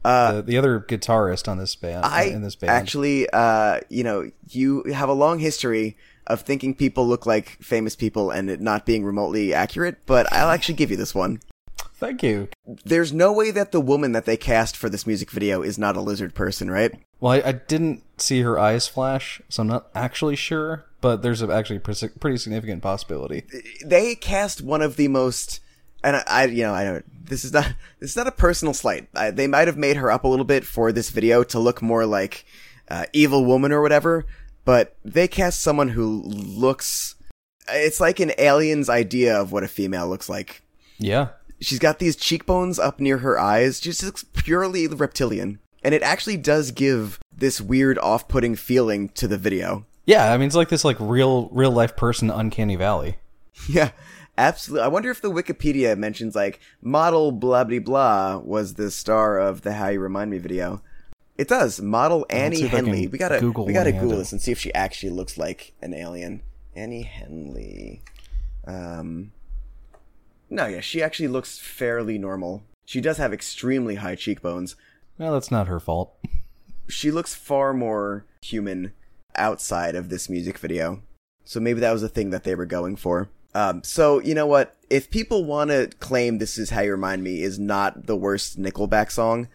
the other guitarist on this band. In this band, actually, you have a long history of thinking people look like famous people and it not being remotely accurate, but I'll actually give you this one. Thank you. There's no way that the woman that they cast for this music video is not a lizard person, right? Well, I didn't see her eyes flash, so I'm not actually sure, but there's actually a pretty significant possibility. They cast one of the most, and I know this is not a personal slight. They might have made her up a little bit for this video to look more like Evil Woman or whatever, but they cast someone who looks, it's like an alien's idea of what a female looks like. Yeah. She's got these cheekbones up near her eyes, just looks purely reptilian. And it actually does give this weird off-putting feeling to the video. Yeah, I mean, it's like this like real life person Uncanny Valley. Yeah, absolutely. I wonder if the Wikipedia mentions like model blah blah blah was the star of the How You Remind Me video. It does. Model Annie Henley. We gotta Google this and see if she actually looks like an alien. Annie Henley. No, yeah, she actually looks fairly normal. She does have extremely high cheekbones. Well, that's not her fault. She looks far more human outside of this music video. So maybe that was the thing that they were going for. So, you know what? If people want to claim This Is How You Remind Me is not the worst Nickelback song...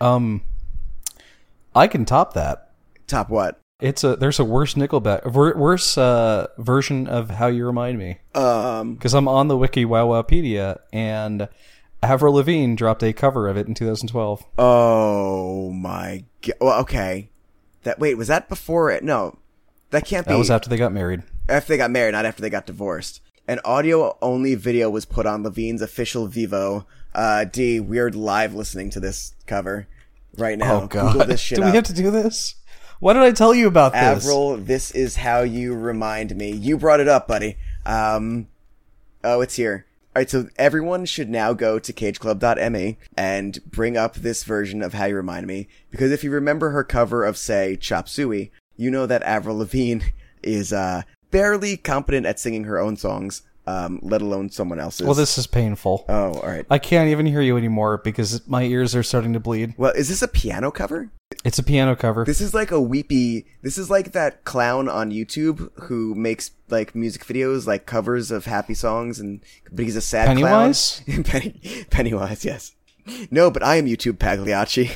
I can top that. Top what? There's a worse Nickelback, worse version of How You Remind Me. Because I'm on the Wiki Wowpedia, and Avril Lavigne dropped a cover of it in 2012. Oh my god! Well, okay. Wait, was that before it? No, that can't be. That was after they got married. After they got married, not after they got divorced. An audio-only video was put on Lavigne's official Vivo. We're live listening to this cover right now. Oh god! Google this shit Do up. we have to do this? Why did I tell you about this? Avril, This Is How You Remind Me. You brought it up, buddy. Oh, it's here. Alright, so everyone should now go to cageclub.me and bring up this version of How You Remind Me. Because if you remember her cover of, say, Chop Suey, you know that Avril Lavigne is barely competent at singing her own songs, let alone someone else's. Well, this is painful. Oh, alright. I can't even hear you anymore because my ears are starting to bleed. Well, is this a piano cover? It's a piano cover. This is like this is like that clown on YouTube who makes like music videos, like covers of happy songs, but he's a sad Pennywise? clown. Pennywise, yes. No, but I am YouTube Pagliacci.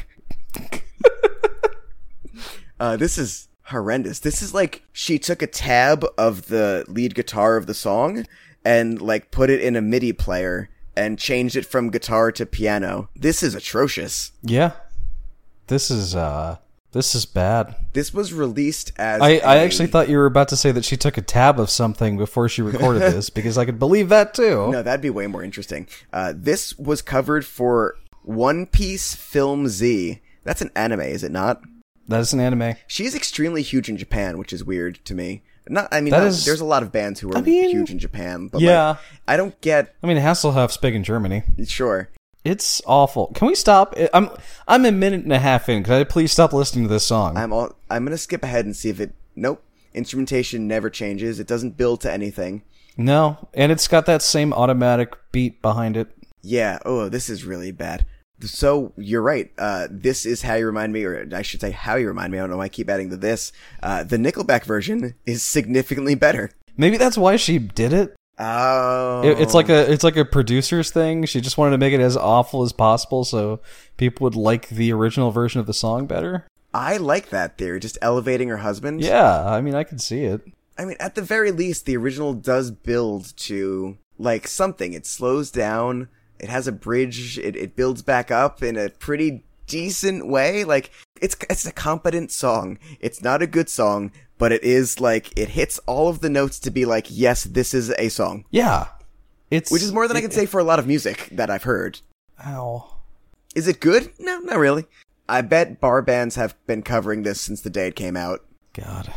This is horrendous. This is like she took a tab of the lead guitar of the song and like put it in a MIDI player and changed it from guitar to piano. This is atrocious. Yeah. This is bad. This was released as I actually thought you were about to say that she took a tab of something before she recorded this, because I could believe that too. No, that'd be way more interesting. This was covered for One Piece Film Z. That's an anime, is it not? That is an anime. She's extremely huge in Japan, which is weird to me. There's a lot of bands who are huge in Japan, but yeah. I don't get... I mean, Hasselhoff's big in Germany. Sure. It's awful. Can we stop? I'm a minute and a half in. Could I please stop listening to this song? I'm gonna skip ahead and see if it... Nope. Instrumentation never changes. It doesn't build to anything. No, and it's got that same automatic beat behind it. Yeah. Oh, this is really bad. So, you're right. This Is How You Remind Me, or I should say How You Remind Me. I don't know why I keep adding the this. The Nickelback version is significantly better. Maybe that's why she did it. Oh. It's like a producer's thing. She just wanted to make it as awful as possible so people would like the original version of the song better. I like that theory, just elevating her husband. Yeah, I mean, I can see it. I mean, at the very least, the original does build to, like, something. It slows down, it has a bridge, it builds back up in a pretty decent way. Like, it's a competent song. It's not a good song, but it is, like, it hits all of the notes to be like, yes, this is a song. Yeah. Which is more than I can say for a lot of music that I've heard. Ow. Is it good? No, not really. I bet bar bands have been covering this since the day it came out. God.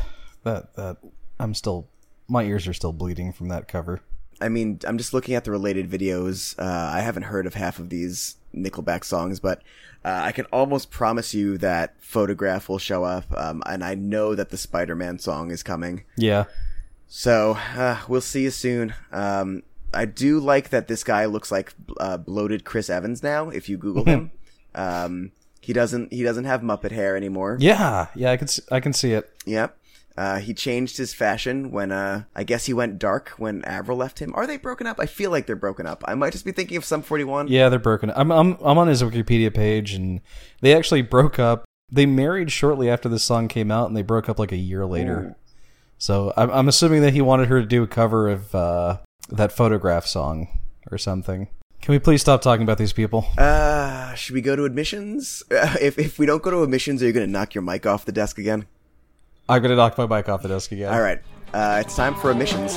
My ears are still bleeding from that cover. I mean, I'm just looking at the related videos. I haven't heard of half of these Nickelback songs, but I can almost promise you that Photograph will show up, and I know that the Spider-Man song is coming. Yeah. So, we'll see you soon. I do like that this guy looks like bloated Chris Evans now, if you Google him. He doesn't have Muppet hair anymore. Yeah, I can see it. Yep. He changed his fashion when, I guess he went dark when Avril left him. Are they broken up? I feel like they're broken up. I might just be thinking of Sum 41. Yeah, they're broken up. I'm on his Wikipedia page, and they actually broke up. They married shortly after this song came out, and they broke up like a year later. Ooh. So I'm assuming that he wanted her to do a cover of that Photograph song or something. Can we please stop talking about these people? Should we go to admissions? If we don't go to admissions, are you going to knock your mic off the desk again? I'm going to knock my mic off the desk again. All right. It's time for admissions.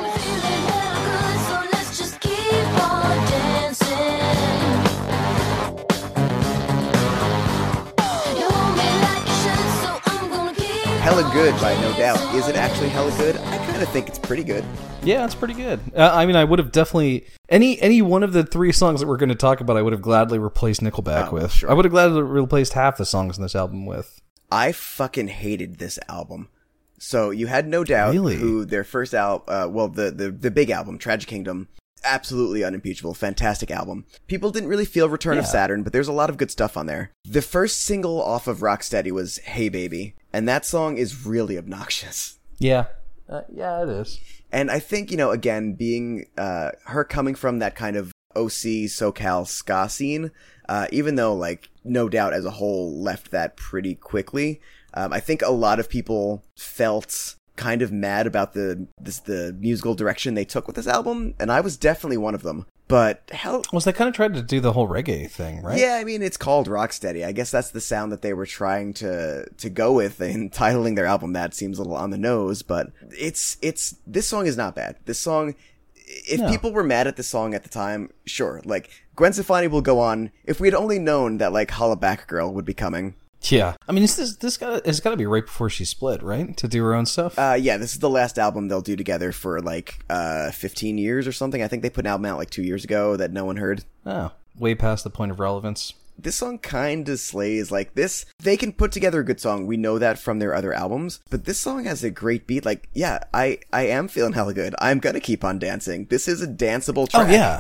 Hella Good by No Doubt. Is it actually hella good? I kind of think it's pretty good. Yeah, it's pretty good. I mean, I would have definitely... Any one of the 3 songs that we're going to talk about, I would have gladly replaced Nickelback with. Sure. I would have gladly replaced half the songs in this album with. I fucking hated this album. So you had No Doubt, really? Who their first album, the big album, Tragic Kingdom, absolutely unimpeachable, fantastic album. People didn't really feel Return of Saturn, but there's a lot of good stuff on there. The first single off of Rocksteady was Hey Baby, and that song is really obnoxious. Yeah. Yeah, it is. And I think, again, being her coming from that kind of OC SoCal ska scene, even though, like, No Doubt as a whole left that pretty quickly, I think a lot of people felt kind of mad about the musical direction they took with this album, and I was definitely one of them. But hell... Well, they kind of tried to do the whole reggae thing, right? Yeah, I mean, it's called Rocksteady. I guess that's the sound that they were trying to go with in titling their album. That seems a little on the nose, but this song is not bad. This song, if people were mad at the song at the time, sure. Like, Gwen Stefani will go on. If we had only known that, like, Holla Back Girl would be coming... Yeah. I mean, it's got to be right before she split, right? To do her own stuff? Yeah, this is the last album they'll do together for, like, 15 years or something. I think they put an album out, like, 2 years ago that no one heard. Oh, way past the point of relevance. This song kind of slays, like, this. They can put together a good song. We know that from their other albums. But this song has a great beat. Like, yeah, I am feeling hella good. I'm gonna keep on dancing. This is a danceable track. Oh, yeah.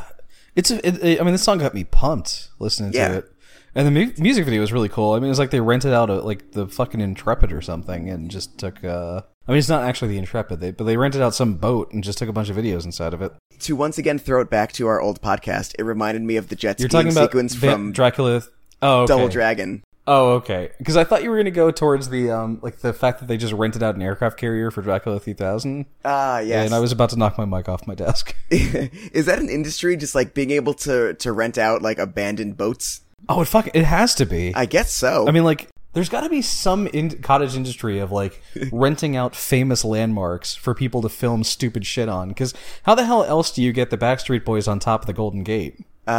I mean, this song got me pumped listening to it. And the music video was really cool. I mean, it was like they rented out like the fucking Intrepid or something and just took... I mean, it's not actually the Intrepid, but they rented out some boat and just took a bunch of videos inside of it. To once again throw it back to our old podcast, it reminded me of the jet skiing sequence from Dracula. Oh, okay. Double Dragon. Oh, okay. Because I thought you were going to go towards the like the fact that they just rented out an aircraft carrier for Dracula 3000. Ah, yes. And I was about to knock my mic off my desk. Is that an industry, just like being able to rent out like abandoned boats? Oh, it has to be. I guess so. I mean, like, there's got to be some cottage industry of, like, renting out famous landmarks for people to film stupid shit on. Because how the hell else do you get the Backstreet Boys on top of the Golden Gate?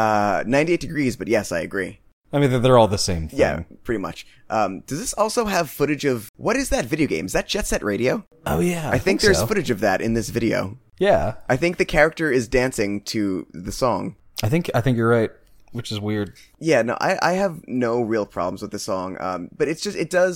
98 Degrees, but yes, I agree. I mean, they're all the same thing. Yeah, pretty much. Does this also have footage of... What is that video game? Is that Jet Set Radio? Oh, yeah. I think there's footage of that in this video. Yeah. I think the character is dancing to the song. I think you're right. Which is weird. Yeah, no, I have no real problems with the song. But it's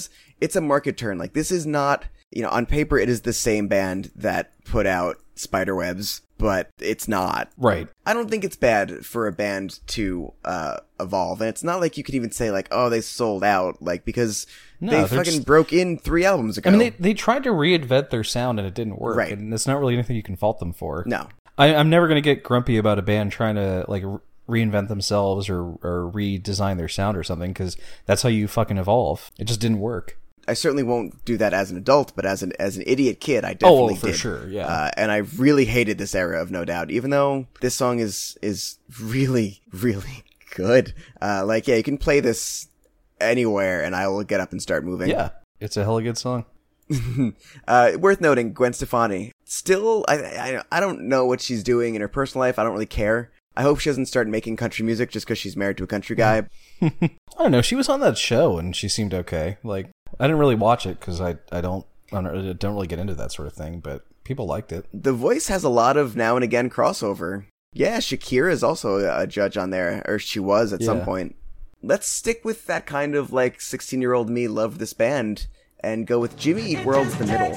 a market turn. Like, this is not, on paper it is the same band that put out Spiderwebs, but it's not. Right. I don't think it's bad for a band to evolve. And it's not like you could even say, like, oh, they sold out, like, because they fucking broke in 3 albums ago. I mean, they tried to reinvent their sound and it didn't work. Right. And it's not really anything you can fault them for. No. I'm never going to get grumpy about a band trying to, like, reinvent themselves or redesign their sound or something, because that's how you fucking evolve. It just didn't work. I certainly won't do that as an adult, but as an idiot kid, I definitely did. For sure, yeah. And I really hated this era of No Doubt, even though this song is really, really good. Like, yeah, you can play this anywhere and I will get up and start moving. Yeah, it's a hella good song. Worth noting, Gwen Stefani. Still, I don't know what she's doing in her personal life. I don't really care. I hope she doesn't start making country music just because she's married to a country guy. I don't know. She was on that show and she seemed okay. Like, I didn't really watch it because I don't really get into that sort of thing, but people liked it. The Voice has a lot of now and again crossover. Yeah, Shakira is also a judge on there, or she was at some point. Let's stick with that kind of like 16-year-old me loved this band and go with Jimmy Eat World's The Middle.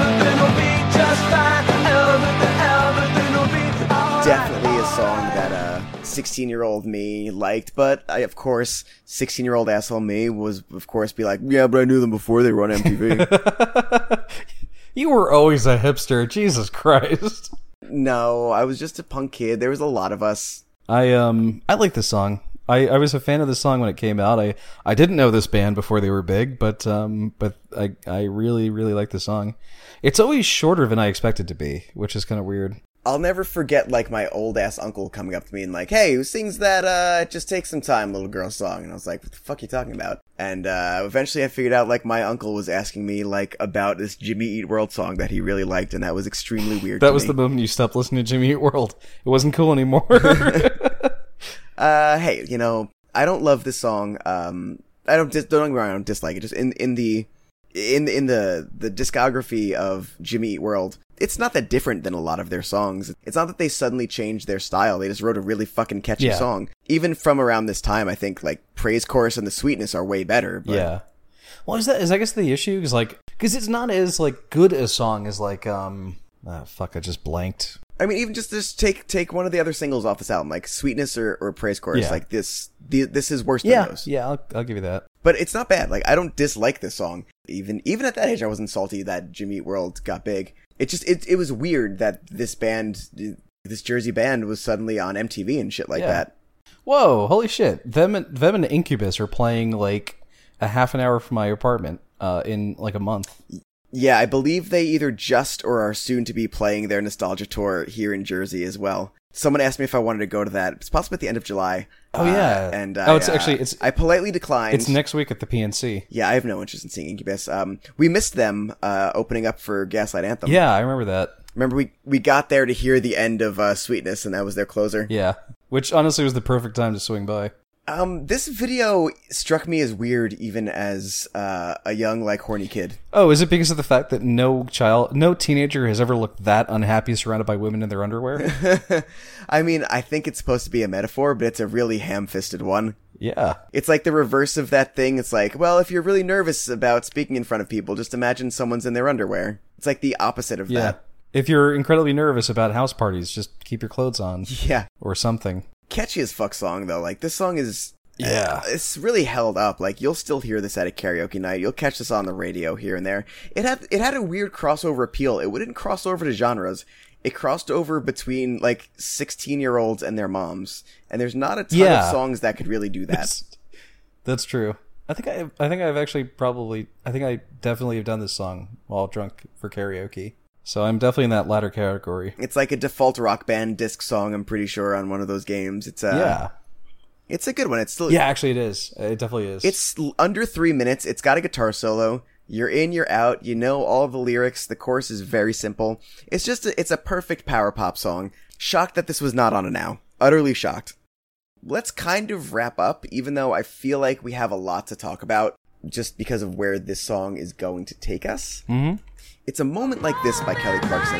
Definitely a song that 16-year-old me liked, but of course, 16-year-old asshole me was, of course, be like, yeah, but I knew them before they were on MTV. You were always a hipster, Jesus Christ. No, I was just a punk kid. There was a lot of us. I like this song. I was a fan of this song when it came out. I didn't know this band before they were big, but I really, really like the song. It's always shorter than I expected to be, which is kind of weird. I'll never forget, like, my old-ass uncle coming up to me and like, hey, who sings that, It Just Takes Some Time, little girl song? And I was like, what the fuck are you talking about? And, eventually I figured out, like, my uncle was asking me, like, about this Jimmy Eat World song that he really liked, and that was extremely weird to me. That was the moment you stopped listening to Jimmy Eat World. It wasn't cool anymore. Hey, you know, I don't love this song, don't get me wrong, I don't dislike it, just in the discography of Jimmy Eat World, it's not that different than a lot of their songs. It's not that they suddenly changed their style. They just wrote a really fucking catchy song. Even from around this time, I think, like, Praise Chorus and The Sweetness are way better. But... Yeah. Well, is I guess the issue is, like, because it's not as, like, good a song as, like, fuck, I just blanked. I mean, even just take one of the other singles off this album, like Sweetness or Praise Chorus. Yeah. Like, this is worse than those. Yeah, I'll give you that. But it's not bad. Like, I don't dislike this song. Even at that age, I wasn't salty that Jimmy Eat World got big. It just, it was weird that this Jersey band was suddenly on MTV and shit like that. Whoa, holy shit. Them and Incubus are playing, like, a half an hour from my apartment, in, like, a month. Yeah, I believe they either just or are soon to be playing their nostalgia tour here in Jersey as well. Someone asked me if I wanted to go to that. It's possibly at the end of July. Oh, yeah. And I politely declined. It's next week at the PNC. Yeah, I have no interest in seeing Incubus. We missed them opening up for Gaslight Anthem. Yeah, I remember that. Remember, we got there to hear the end of Sweetness, and that was their closer. Yeah, which honestly was the perfect time to swing by. This video struck me as weird even as a young, like, horny kid. Oh, is it because of the fact that no teenager has ever looked that unhappy surrounded by women in their underwear? I mean, I think it's supposed to be a metaphor, but it's a really ham-fisted one. Yeah. It's like the reverse of that thing. It's like, well, if you're really nervous about speaking in front of people, just imagine someone's in their underwear. It's like the opposite of that. If you're incredibly nervous about house parties, just keep your clothes on. Yeah. Or something. Catchy as fuck song, though. Like, this song is... it's really held up. Like, you'll still hear this at a karaoke night. You'll catch this on the radio here and there. It had a weird crossover appeal. It wouldn't cross over to genres. It crossed over between, like, 16-year-olds and their moms. And there's not a ton of songs that could really do that. That's true. I think I definitely have done this song while drunk for karaoke. So I'm definitely in that latter category. It's like a default Rock Band disc song, I'm pretty sure, on one of those games. It's It's a good one. It's still... Yeah, actually it is. It definitely is. It's under 3 minutes. It's got a guitar solo. You're in, you're out. You know all the lyrics. The chorus is very simple. It's just it's a perfect power pop song. Shocked that this was not on a Now. Utterly shocked. Let's kind of wrap up, even though I feel like we have a lot to talk about just because of where this song is going to take us. Mm-hmm. It's A Moment Like This by Kelly Clarkson.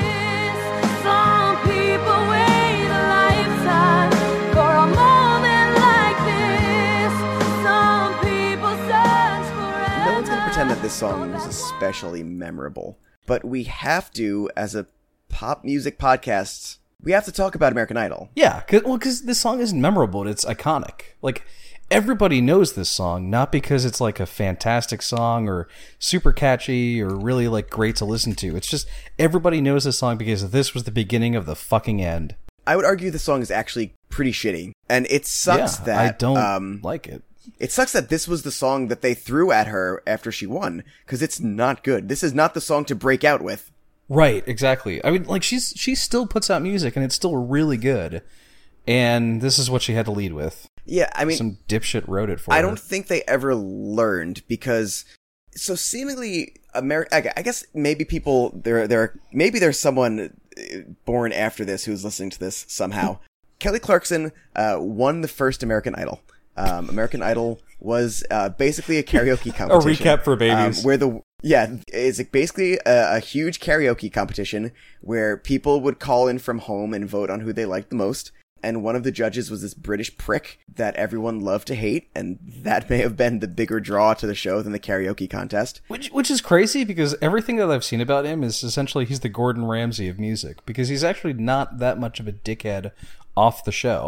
Some people wait a lifetime for a moment like this. Some people search forever. No one's going to pretend that this song was especially memorable. But we have to, as a pop music podcast, we have to talk about American Idol. Yeah, because this song isn't memorable, it's iconic. Like, everybody knows this song, not because it's like a fantastic song or super catchy or really like great to listen to. It's just everybody knows this song because this was the beginning of the fucking end. I would argue the song is actually pretty shitty. And it sucks that... I don't like it. It sucks that this was the song that they threw at her after she won, because it's not good. This is not the song to break out with. Right, exactly. I mean, like, she still puts out music and it's still really good. And this is what she had to lead with. Yeah, I mean... Some dipshit wrote it for her. I don't think they ever learned, because... So seemingly, I guess maybe people... Maybe there's someone born after this who's listening to this somehow. Kelly Clarkson won the first American Idol. American Idol was basically a karaoke competition. A recap for babies. It's basically a huge karaoke competition where people would call in from home and vote on who they liked the most. And one of the judges was this British prick that everyone loved to hate, and that may have been the bigger draw to the show than the karaoke contest. Which is crazy, because everything that I've seen about him is essentially he's the Gordon Ramsay of music, because he's actually not that much of a dickhead off the show.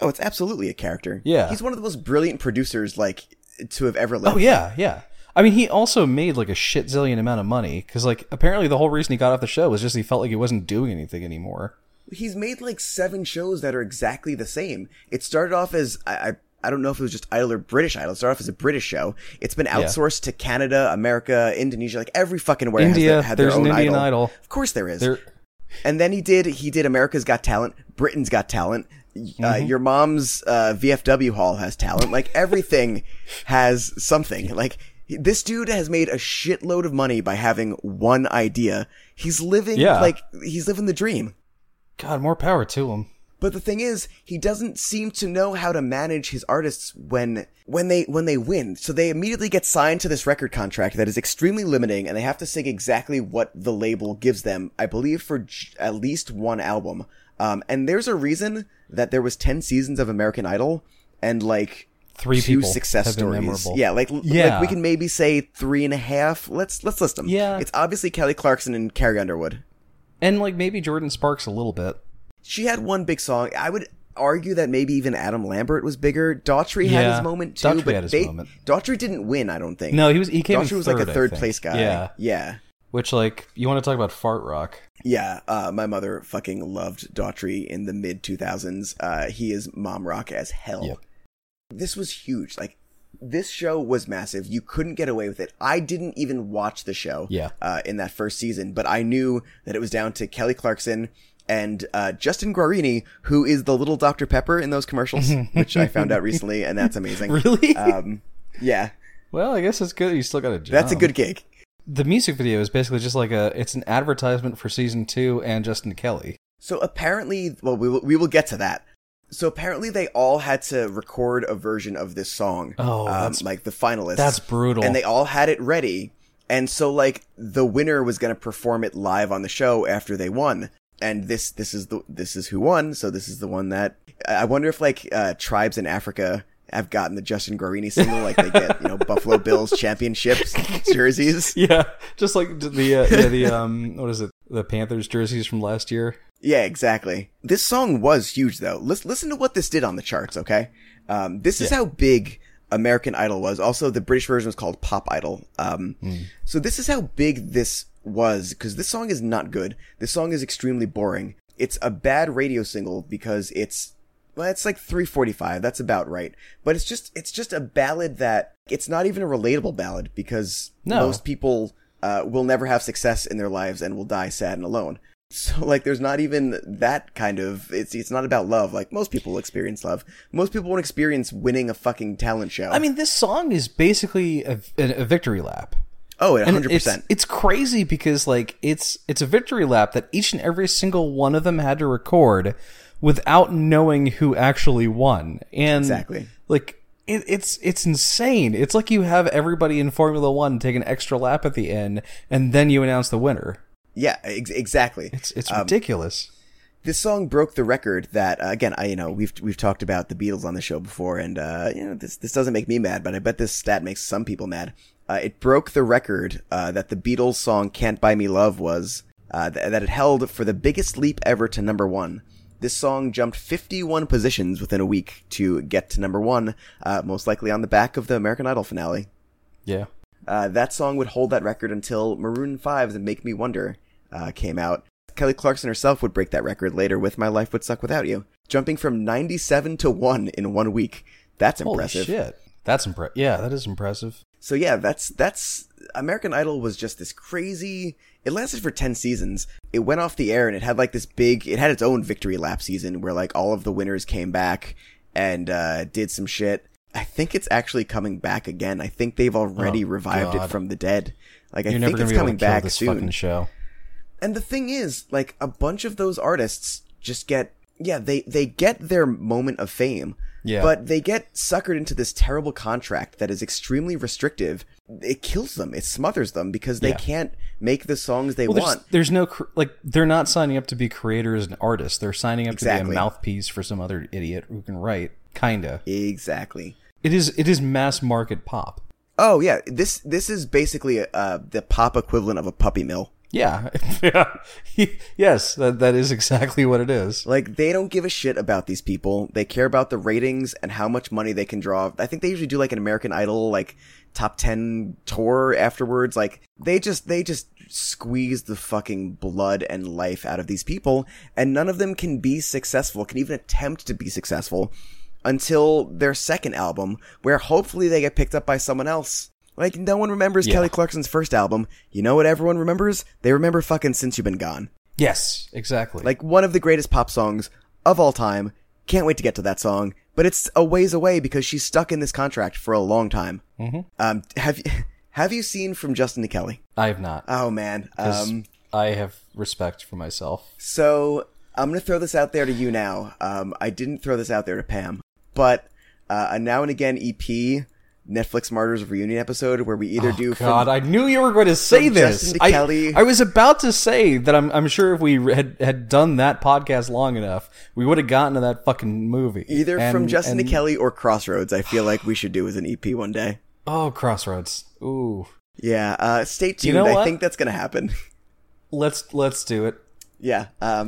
Oh, it's absolutely a character. Yeah. He's one of the most brilliant producers, like, to have ever lived. Oh, yeah, yeah. I mean, he also made, like, a shit zillion amount of money, because, like, apparently the whole reason he got off the show was just he felt like he wasn't doing anything anymore. He's made, like, 7 shows that are exactly the same. It started off as, I don't know if it was just Idol or British Idol. It started off as a British show. It's been outsourced to Canada, America, Indonesia, like, every fucking where India, had their there's own an Indian Idol. Of course there is. And then he did America's Got Talent, Britain's Got Talent. Your mom's VFW hall has talent. Like, everything has something. Like, this dude has made a shitload of money by having one idea. He's living he's living the dream. God, more power to him. But the thing is, he doesn't seem to know how to manage his artists when they win. So they immediately get signed to this record contract that is extremely limiting, and they have to sing exactly what the label gives them, I believe, for at least one album. And there's a reason that there was 10 seasons of American Idol, and like 3 2 people success have been stories. memorable. Yeah, like we can maybe say 3.5. Let's list them. Yeah. It's obviously Kelly Clarkson and Carrie Underwood. And, like, maybe Jordan Sparks a little bit. She had one big song. I would argue that maybe even Adam Lambert was bigger. Daughtry had his moment too, Daughtry but had his moment. Daughtry didn't win, I don't think. No, he came in Daughtry was third, like a third I think. place guy. Yeah. Yeah. Which, like, you want to talk about fart rock. Yeah, my mother fucking loved Daughtry in the mid-2000s. He is mom rock as hell. Yep. This was huge. Like, this show was massive. You couldn't get away with it. I didn't even watch the show in that first season, but I knew that it was down to Kelly Clarkson and Justin Guarini, who is the little Dr. Pepper in those commercials, which I found out recently, and that's amazing. Really? Yeah. Well, I guess it's good. You still got a job. That's a good gig. The music video is basically just like it's an advertisement for season 2 and Justin Kelly. So apparently, well, we will get to that. So apparently they all had to record a version of this song. Oh, like the finalists. That's brutal. And they all had it ready. And so like the winner was going to perform it live on the show after they won. And this is who won. So this is the one that I wonder if like tribes in Africa have gotten the Justin Guarini single, like they get, Buffalo Bills championships jerseys. Yeah, just like the what is it? The Panthers jerseys from last year. Yeah, exactly. This song was huge, though. Listen to what this did on the charts, okay? This is how big American Idol was. Also, the British version was called Pop Idol. So this is how big this was, because this song is not good. This song is extremely boring. It's a bad radio single because it's like 3:45. That's about right. But it's just a ballad that it's not even a relatable ballad because most people will never have success in their lives and will die sad and alone. So like there's not even that kind of it's not about love. Like most people will experience love. Most people won't experience winning a fucking talent show. I mean, this song is basically a victory lap. Oh, 100%. It's crazy because like it's a victory lap that each and every single one of them had to record without knowing who actually won. And exactly. Like it's insane. It's like you have everybody in Formula 1 take an extra lap at the end and then you announce the winner. Yeah, exactly. It's ridiculous. This song broke the record that again, we've talked about the Beatles on the show before, and this doesn't make me mad, but I bet this stat makes some people mad. It broke the record that the Beatles song "Can't Buy Me Love" was that it held for the biggest leap ever to number 1. This song jumped 51 positions within a week to get to number 1, most likely on the back of the American Idol finale. Yeah. That song would hold that record until Maroon 5's "Make Me Wonder" came out. Kelly Clarkson herself would break that record later with "My Life Would Suck Without You," jumping from 97 to 1 in 1 week. That's impressive. Holy shit. That's yeah, that is impressive. So yeah, that's American Idol was just this crazy. It lasted for 10 seasons. It went off the air and it had like it had its own victory lap season where like all of the winners came back and did some shit. I think it's actually coming back again. I think they've already revived it from the dead. Like You're I never think it's gonna be coming able to kill back this soon. fucking show. And the thing is, like, a bunch of those artists just get, they get their moment of fame, but they get suckered into this terrible contract that is extremely restrictive. It kills them. It smothers them because they can't make the songs they want. There's no, they're not signing up to be creators and artists. They're signing up to be a Exactly. mouthpiece for some other idiot who can write, kinda. Exactly. It is mass market pop. Oh, yeah. This is basically the pop equivalent of a puppy mill. Yeah. Yeah. Yes, that is exactly what it is. Like, they don't give a shit about these people. They care about the ratings and how much money they can draw. I think they usually do like an American Idol, like, top 10 tour afterwards. Like, they just squeeze the fucking blood and life out of these people, and none of them can be successful, can even attempt to be successful until their second album, where hopefully they get picked up by someone else. Like, no one remembers Kelly Clarkson's first album. You know what everyone remembers? They remember fucking Since You've Been Gone. Yes, exactly. Like, one of the greatest pop songs of all time. Can't wait to get to that song. But it's a ways away because she's stuck in this contract for a long time. Mm-hmm. Have you seen From Justin to Kelly? I have not. Oh, man. I have respect for myself. So, I'm going to throw this out there to you now. I didn't throw this out there to Pam. But a Now and Again EP... Netflix Martyrs reunion episode where we either do God, I knew you were going to say this. I was about to say that I'm sure if we had done that podcast long enough, we would have gotten to that fucking movie. Either From Justin to Kelly or Crossroads. I feel like we should do as an EP one day. Oh, Crossroads. Ooh. Yeah. Stay tuned. You know I think that's gonna happen. Let's do it. Yeah.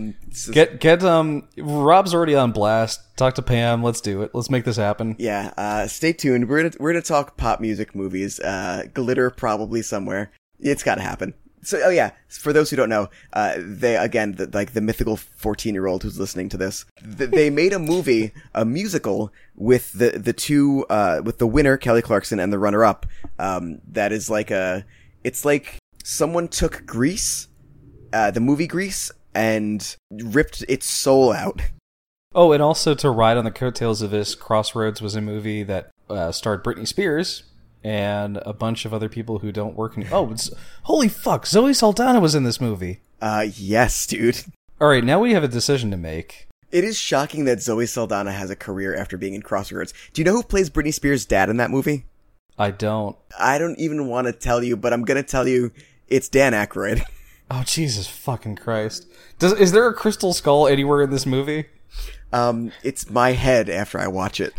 Get Rob's already on blast. Talk to Pam. Let's do it. Let's make this happen. Yeah. Stay tuned. We're gonna talk pop music movies. Glitter probably somewhere. It's gotta happen. So, oh yeah. For those who don't know, they again, the mythical 14-year-old who's listening to this, they made a movie, a musical with the two, with the winner Kelly Clarkson and the runner-up. That is it's like someone took Grease, the movie Grease, and ripped its soul out. Oh, and also to ride on the coattails of this, Crossroads was a movie that starred Britney Spears and a bunch of other people who don't work in... Oh, holy fuck, Zoe Saldana was in this movie. Yes, dude. All right, now we have a decision to make. It is shocking that Zoe Saldana has a career after being in Crossroads. Do you know who plays Britney Spears' dad in that movie? I don't. I don't even want to tell you, but I'm going to tell you it's Dan Aykroyd. Oh, Jesus fucking Christ. Is there a crystal skull anywhere in this movie? It's my head after I watch it.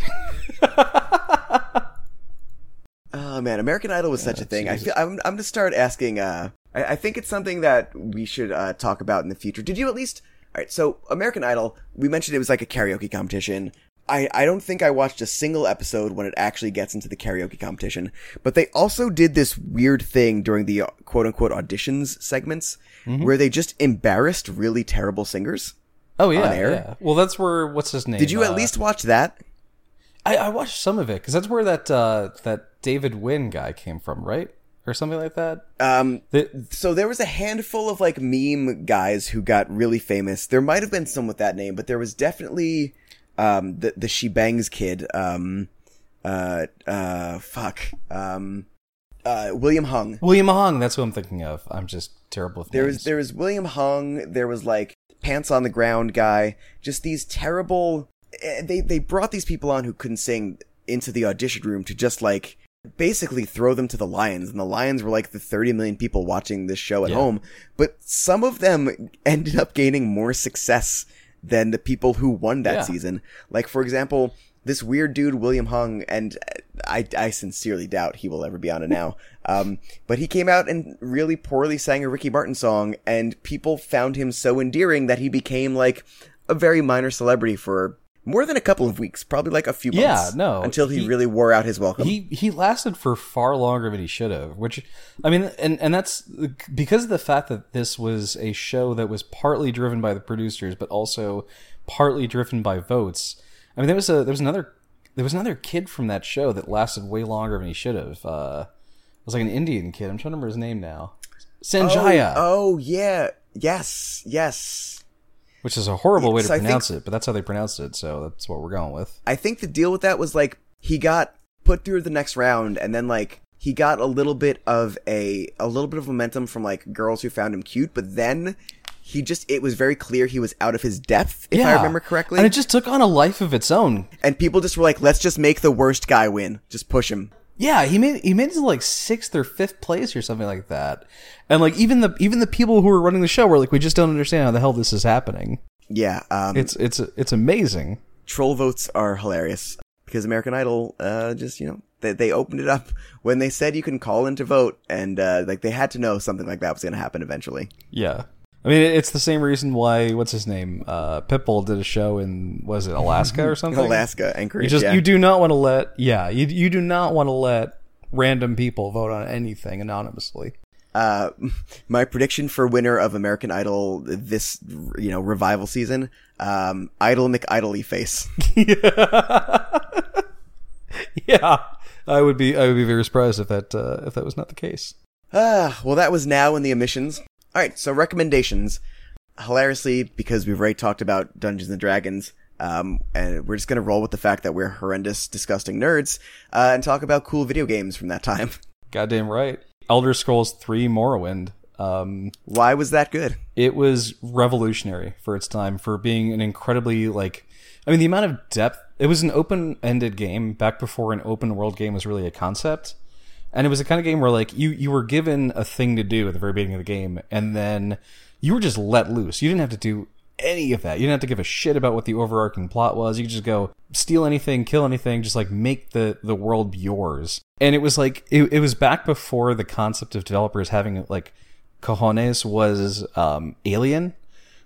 Oh man, American Idol was such a thing. Jesus. I'm gonna start asking, I think it's something that we should, talk about in the future. Did you at least, alright, so American Idol, we mentioned it was like a karaoke competition. I don't think I watched a single episode when it actually gets into the karaoke competition, but they also did this weird thing during the quote-unquote auditions segments, where they just embarrassed really terrible singers. Oh, yeah, on air. yeah. Well, that's where, what's his name? Did you at least watch that? I watched some of it, because that's where that David Wynn guy came from, right? Or something like that? So there was a handful of, like, meme guys who got really famous. There might have been some with that name, but there was definitely... the She Bangs kid, William Hung. William Hung, that's who I'm thinking of. I'm just terrible with names. There was William Hung, there was like Pants on the Ground guy, just these terrible, they brought these people on who couldn't sing into the audition room to just like, basically throw them to the lions, and the lions were like the 30 million people watching this show at home, but some of them ended up gaining more success than the people who won that season. Like, for example, this weird dude, William Hung, and I sincerely doubt he will ever be on it now. But he came out and really poorly sang a Ricky Martin song, and people found him so endearing that he became, like, a very minor celebrity for more than a couple of weeks, probably like a few months. Yeah, no. Until he really wore out his welcome. He lasted for far longer than he should have, which, I mean, and that's because of the fact that this was a show that was partly driven by the producers, but also partly driven by votes. I mean, there was another kid from that show that lasted way longer than he should have. It was like an Indian kid. I'm trying to remember his name now. Sanjaya. Oh yeah. Yes. Which is a horrible way to pronounce it, but that's how they pronounced it, so that's what we're going with. I think the deal with that was, like, he got put through the next round, and then, like, he got a little bit of momentum from, like, girls who found him cute, but then it was very clear he was out of his depth, if I remember correctly. And it just took on a life of its own. And people just were like, let's just make the worst guy win. Just push him. Yeah, he made it to like 6th or 5th place or something like that. And like even the people who were running the show were like, we just don't understand how the hell this is happening. Yeah, it's amazing. Troll votes are hilarious because American Idol, they opened it up when they said you can call in to vote, and like they had to know something like that was going to happen eventually. Yeah. I mean, it's the same reason why, what's his name? Pitbull did a show in, was it Alaska or something? Alaska, Anchorage, you do not want to let, you do not want to let random people vote on anything anonymously. My prediction for winner of American Idol this, revival season, Idol McIdly face. Yeah. I would be very surprised if that was not the case. Well, that was now in the emissions. All right, so recommendations. Hilariously, because we've already talked about Dungeons and Dragons, and we're just going to roll with the fact that we're horrendous, disgusting nerds, and talk about cool video games from that time. Goddamn right. Elder Scrolls 3 Morrowind. Why was that good? It was revolutionary for its time, for being an incredibly, the amount of depth. It was an open-ended game back before an open-world game was really a concept. And it was the kind of game where, you were given a thing to do at the very beginning of the game, and then you were just let loose. You didn't have to do any of that. You didn't have to give a shit about what the overarching plot was. You could just go steal anything, kill anything, just, make the world yours. And it was, it was back before the concept of developers having, cojones was Alien.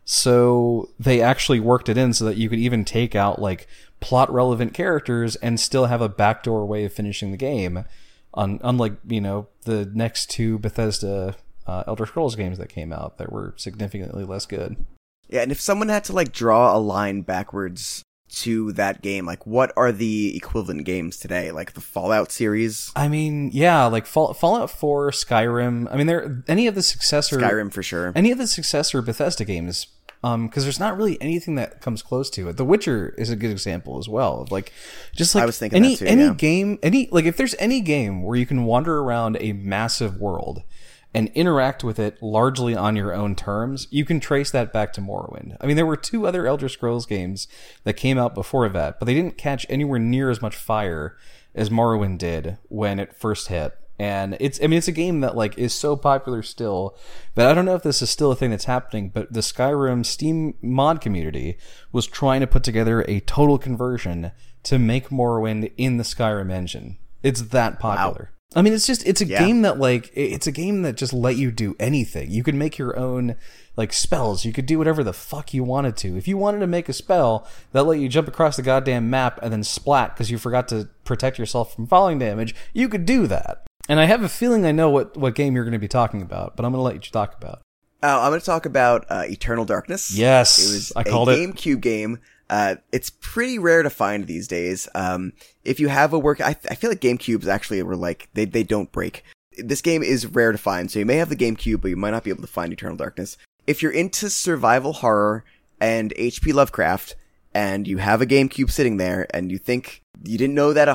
So they actually worked it in so that you could even take out, plot-relevant characters and still have a backdoor way of finishing the game. Unlike, the next two Bethesda Elder Scrolls games that came out that were significantly less good. Yeah, and if someone had to, draw a line backwards to that game, what are the equivalent games today? The Fallout series? I mean, yeah, Fallout 4, Skyrim. I mean, any of the successor... Skyrim, for sure. Any of the successor Bethesda games, because there's not really anything that comes close to it. The Witcher is a good example as well. I was thinking that too, any game, if there's any game where you can wander around a massive world and interact with it largely on your own terms, you can trace that back to Morrowind. I mean, there were 2 other Elder Scrolls games that came out before that, but they didn't catch anywhere near as much fire as Morrowind did when it first hit. And it's a game that is so popular still that I don't know if this is still a thing that's happening, but the Skyrim Steam mod community was trying to put together a total conversion to make Morrowind in the Skyrim engine. It's that popular. Wow. I mean, it's a game that it's a game that just let you do anything. You could make your own spells. You could do whatever the fuck you wanted to. If you wanted to make a spell that let you jump across the goddamn map and then splat because you forgot to protect yourself from falling damage, you could do that. And I have a feeling I know what game you're going to be talking about, but I'm going to let you talk about. I'm going to talk about Eternal Darkness. Yes, it was I called it. GameCube game. It's pretty rare to find these days. If you have a I feel like GameCubes actually were they don't break. This game is rare to find, so you may have the GameCube, but you might not be able to find Eternal Darkness. If you're into survival horror and H.P. Lovecraft, and you have a GameCube sitting there, and you think you didn't know that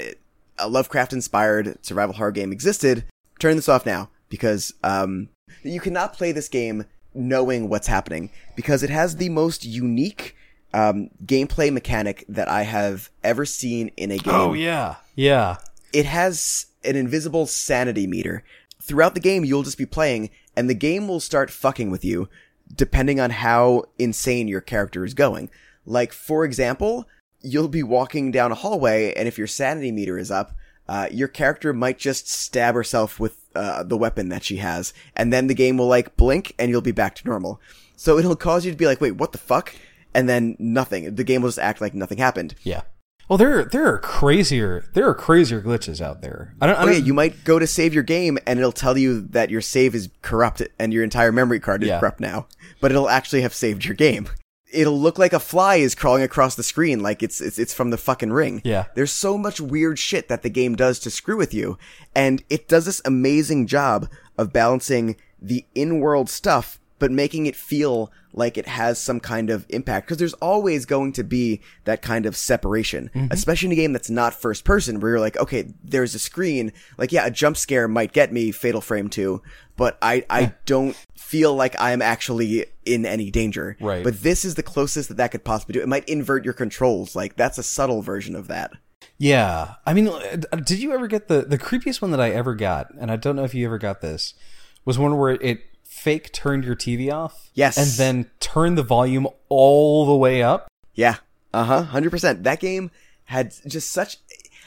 a Lovecraft-inspired survival horror game existed, turn this off now, because you cannot play this game knowing what's happening, because it has the most unique gameplay mechanic that I have ever seen in a game. Oh, yeah. Yeah. It has an invisible sanity meter. Throughout the game, you'll just be playing, and the game will start fucking with you, depending on how insane your character is going. For example, you'll be walking down a hallway, and if your sanity meter is up, your character might just stab herself with the weapon that she has, and then the game will blink, and you'll be back to normal. So it'll cause you to be wait, what the fuck? And then nothing. The game will just act like nothing happened. Yeah. Well, there are crazier glitches out there. Yeah, you might go to save your game, and it'll tell you that your save is corrupt, and your entire memory card is corrupt now. But it'll actually have saved your game. It'll look like a fly is crawling across the screen, like it's from the fucking Ring. Yeah. There's so much weird shit that the game does to screw with you, and it does this amazing job of balancing the in-world stuff, but making it feel like it has some kind of impact. Because there's always going to be that kind of separation, especially in a game that's not first person, where you're okay, there's a screen. A jump scare might get me, Fatal Frame 2, but I don't feel like I'm actually in any danger. Right. But this is the closest that could possibly do. It might invert your controls. That's a subtle version of that. Yeah. I mean, did you ever get the creepiest one that I ever got, and I don't know if you ever got this, was one where it fake turned your TV off? Yes. And then turned the volume all the way up? Yeah. 100%. That game had just such...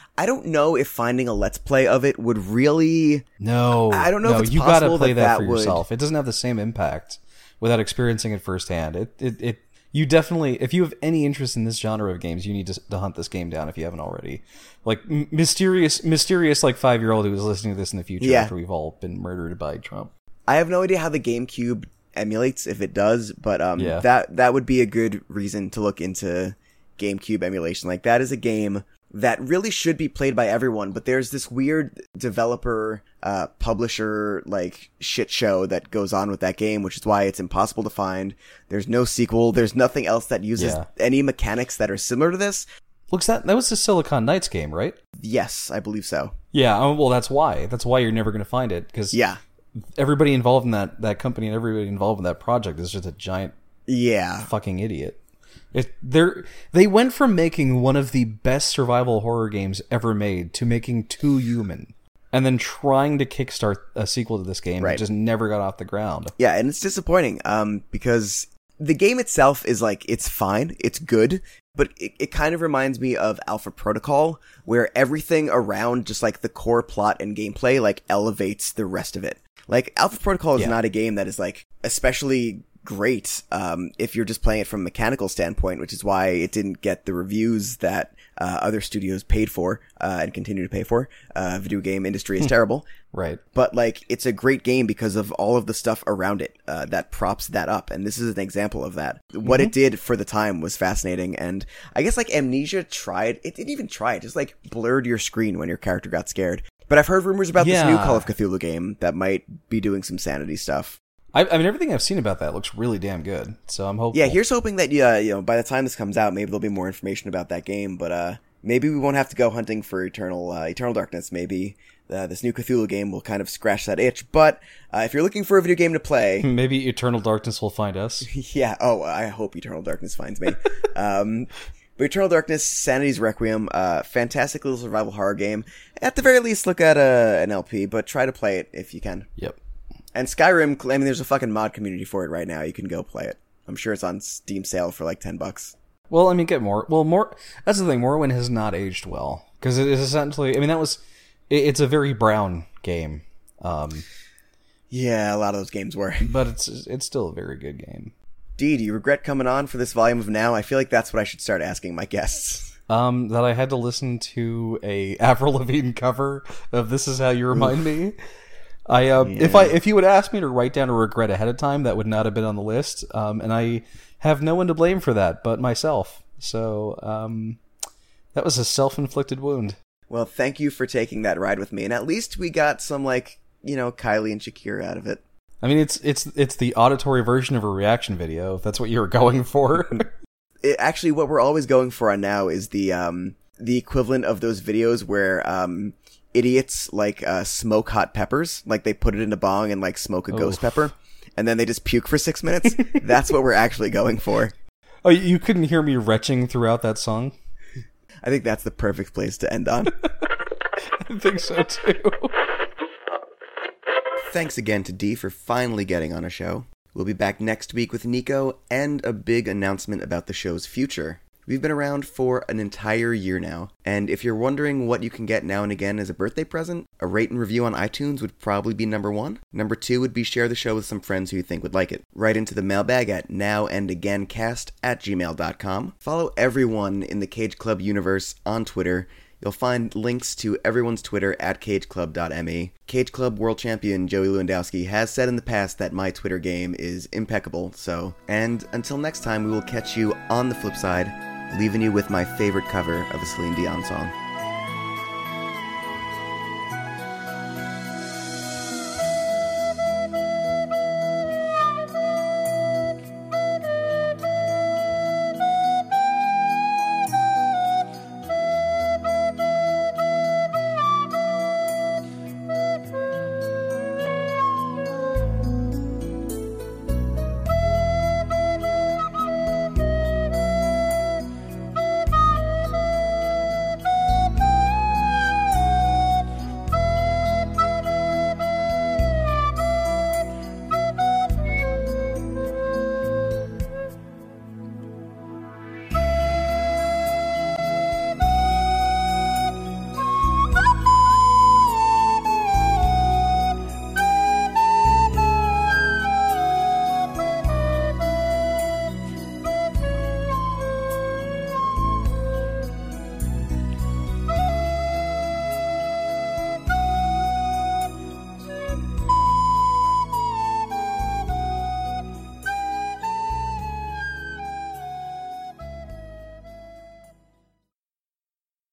I don't know if finding a Let's Play of it would really... No. I don't know if it's you possible gotta play that for would... yourself. It doesn't have the same impact without experiencing it firsthand. You definitely, if you have any interest in this genre of games, you need to hunt this game down if you haven't already. Like, mysterious, like 5-year-old who is listening to this in the future after we've all been murdered by Trump. I have no idea how the GameCube emulates, if it does, but that would be a good reason to look into GameCube emulation. Like, that is a game that really should be played by everyone, but there's this weird developer, publisher, like, shit show that goes on with that game, which is why it's impossible to find. There's no sequel. There's nothing else that uses any mechanics that are similar to this. Looks that was the Silicon Knights game, right? Yes, I believe so. Yeah, well, that's why. That's why you're never going to find it, because everybody involved in that company and everybody involved in that project is just a giant fucking idiot. They went from making one of the best survival horror games ever made to making Too Human, and then trying to kickstart a sequel to this game that just never got off the ground. Yeah, and it's disappointing because the game itself is like, it's fine, it's good, but it kind of reminds me of Alpha Protocol, where everything around just like the core plot and gameplay like elevates the rest of it. Like, Alpha Protocol is not a game that is like especially great if you're just playing it from a mechanical standpoint, which is why it didn't get the reviews that other studios paid for and continue to pay for. Video game industry is terrible. Right. But like, it's a great game because of all of the stuff around it that props that up, and this is an example of that. What it did for the time was fascinating, and I guess like Amnesia it didn't even try, it just like blurred your screen when your character got scared. But I've heard rumors about this new Call of Cthulhu game that might be doing some sanity stuff. I mean, everything I've seen about that looks really damn good, so I'm hopeful. Yeah, here's hoping that, by the time this comes out, maybe there'll be more information about that game, but maybe we won't have to go hunting for Eternal Darkness. Maybe this new Cthulhu game will kind of scratch that itch, but if you're looking for a video game to play... Maybe Eternal Darkness will find us. Yeah, I hope Eternal Darkness finds me. But Eternal Darkness, Sanity's Requiem, fantastic little survival horror game. At the very least, look at an LP, but try to play it if you can. Yep. And Skyrim, I mean, there's a fucking mod community for it right now. You can go play it. I'm sure it's on Steam sale for like $10. Well, I mean, get more. Well, that's the thing. Morrowind has not aged well, because it is essentially. I mean, it's a very brown game. Yeah, a lot of those games were. But it's still a very good game. Dee, do you regret coming on for this volume of Now? I feel like that's what I should start asking my guests. That I had to listen to a Avril Lavigne cover of "This Is How You Remind Me." If you would ask me to write down a regret ahead of time, that would not have been on the list. And I have no one to blame for that but myself. So that was a self-inflicted wound. Well, thank you for taking that ride with me, and at least we got some Kylie and Shakira out of it. I mean, it's the auditory version of a reaction video, if that's what you were going for. Actually, what we're always going for on Now is the equivalent of those videos where idiots smoke hot peppers, like they put it in a bong and smoke a ghost pepper, and then they just puke for 6 minutes. That's what we're actually going for. Oh, you couldn't hear me retching throughout that song? I think that's the perfect place to end on. I think so too. Thanks again to Dee for finally getting on a show. We'll be back next week with Nico and a big announcement about the show's future. We've been around for an entire year now, and if you're wondering what you can get now and again as a birthday present, a rate and review on iTunes would probably be number 1. Number 2 would be share the show with some friends who you think would like it. Write into the mailbag at nowandagaincast@gmail.com. Follow everyone in the Cage Club universe on Twitter. You'll find links to everyone's Twitter at cageclub.me. Cage Club World Champion Joey Lewandowski has said in the past that my Twitter game is impeccable, and until next time, we will catch you on the flip side, leaving you with my favorite cover of a Celine Dion song.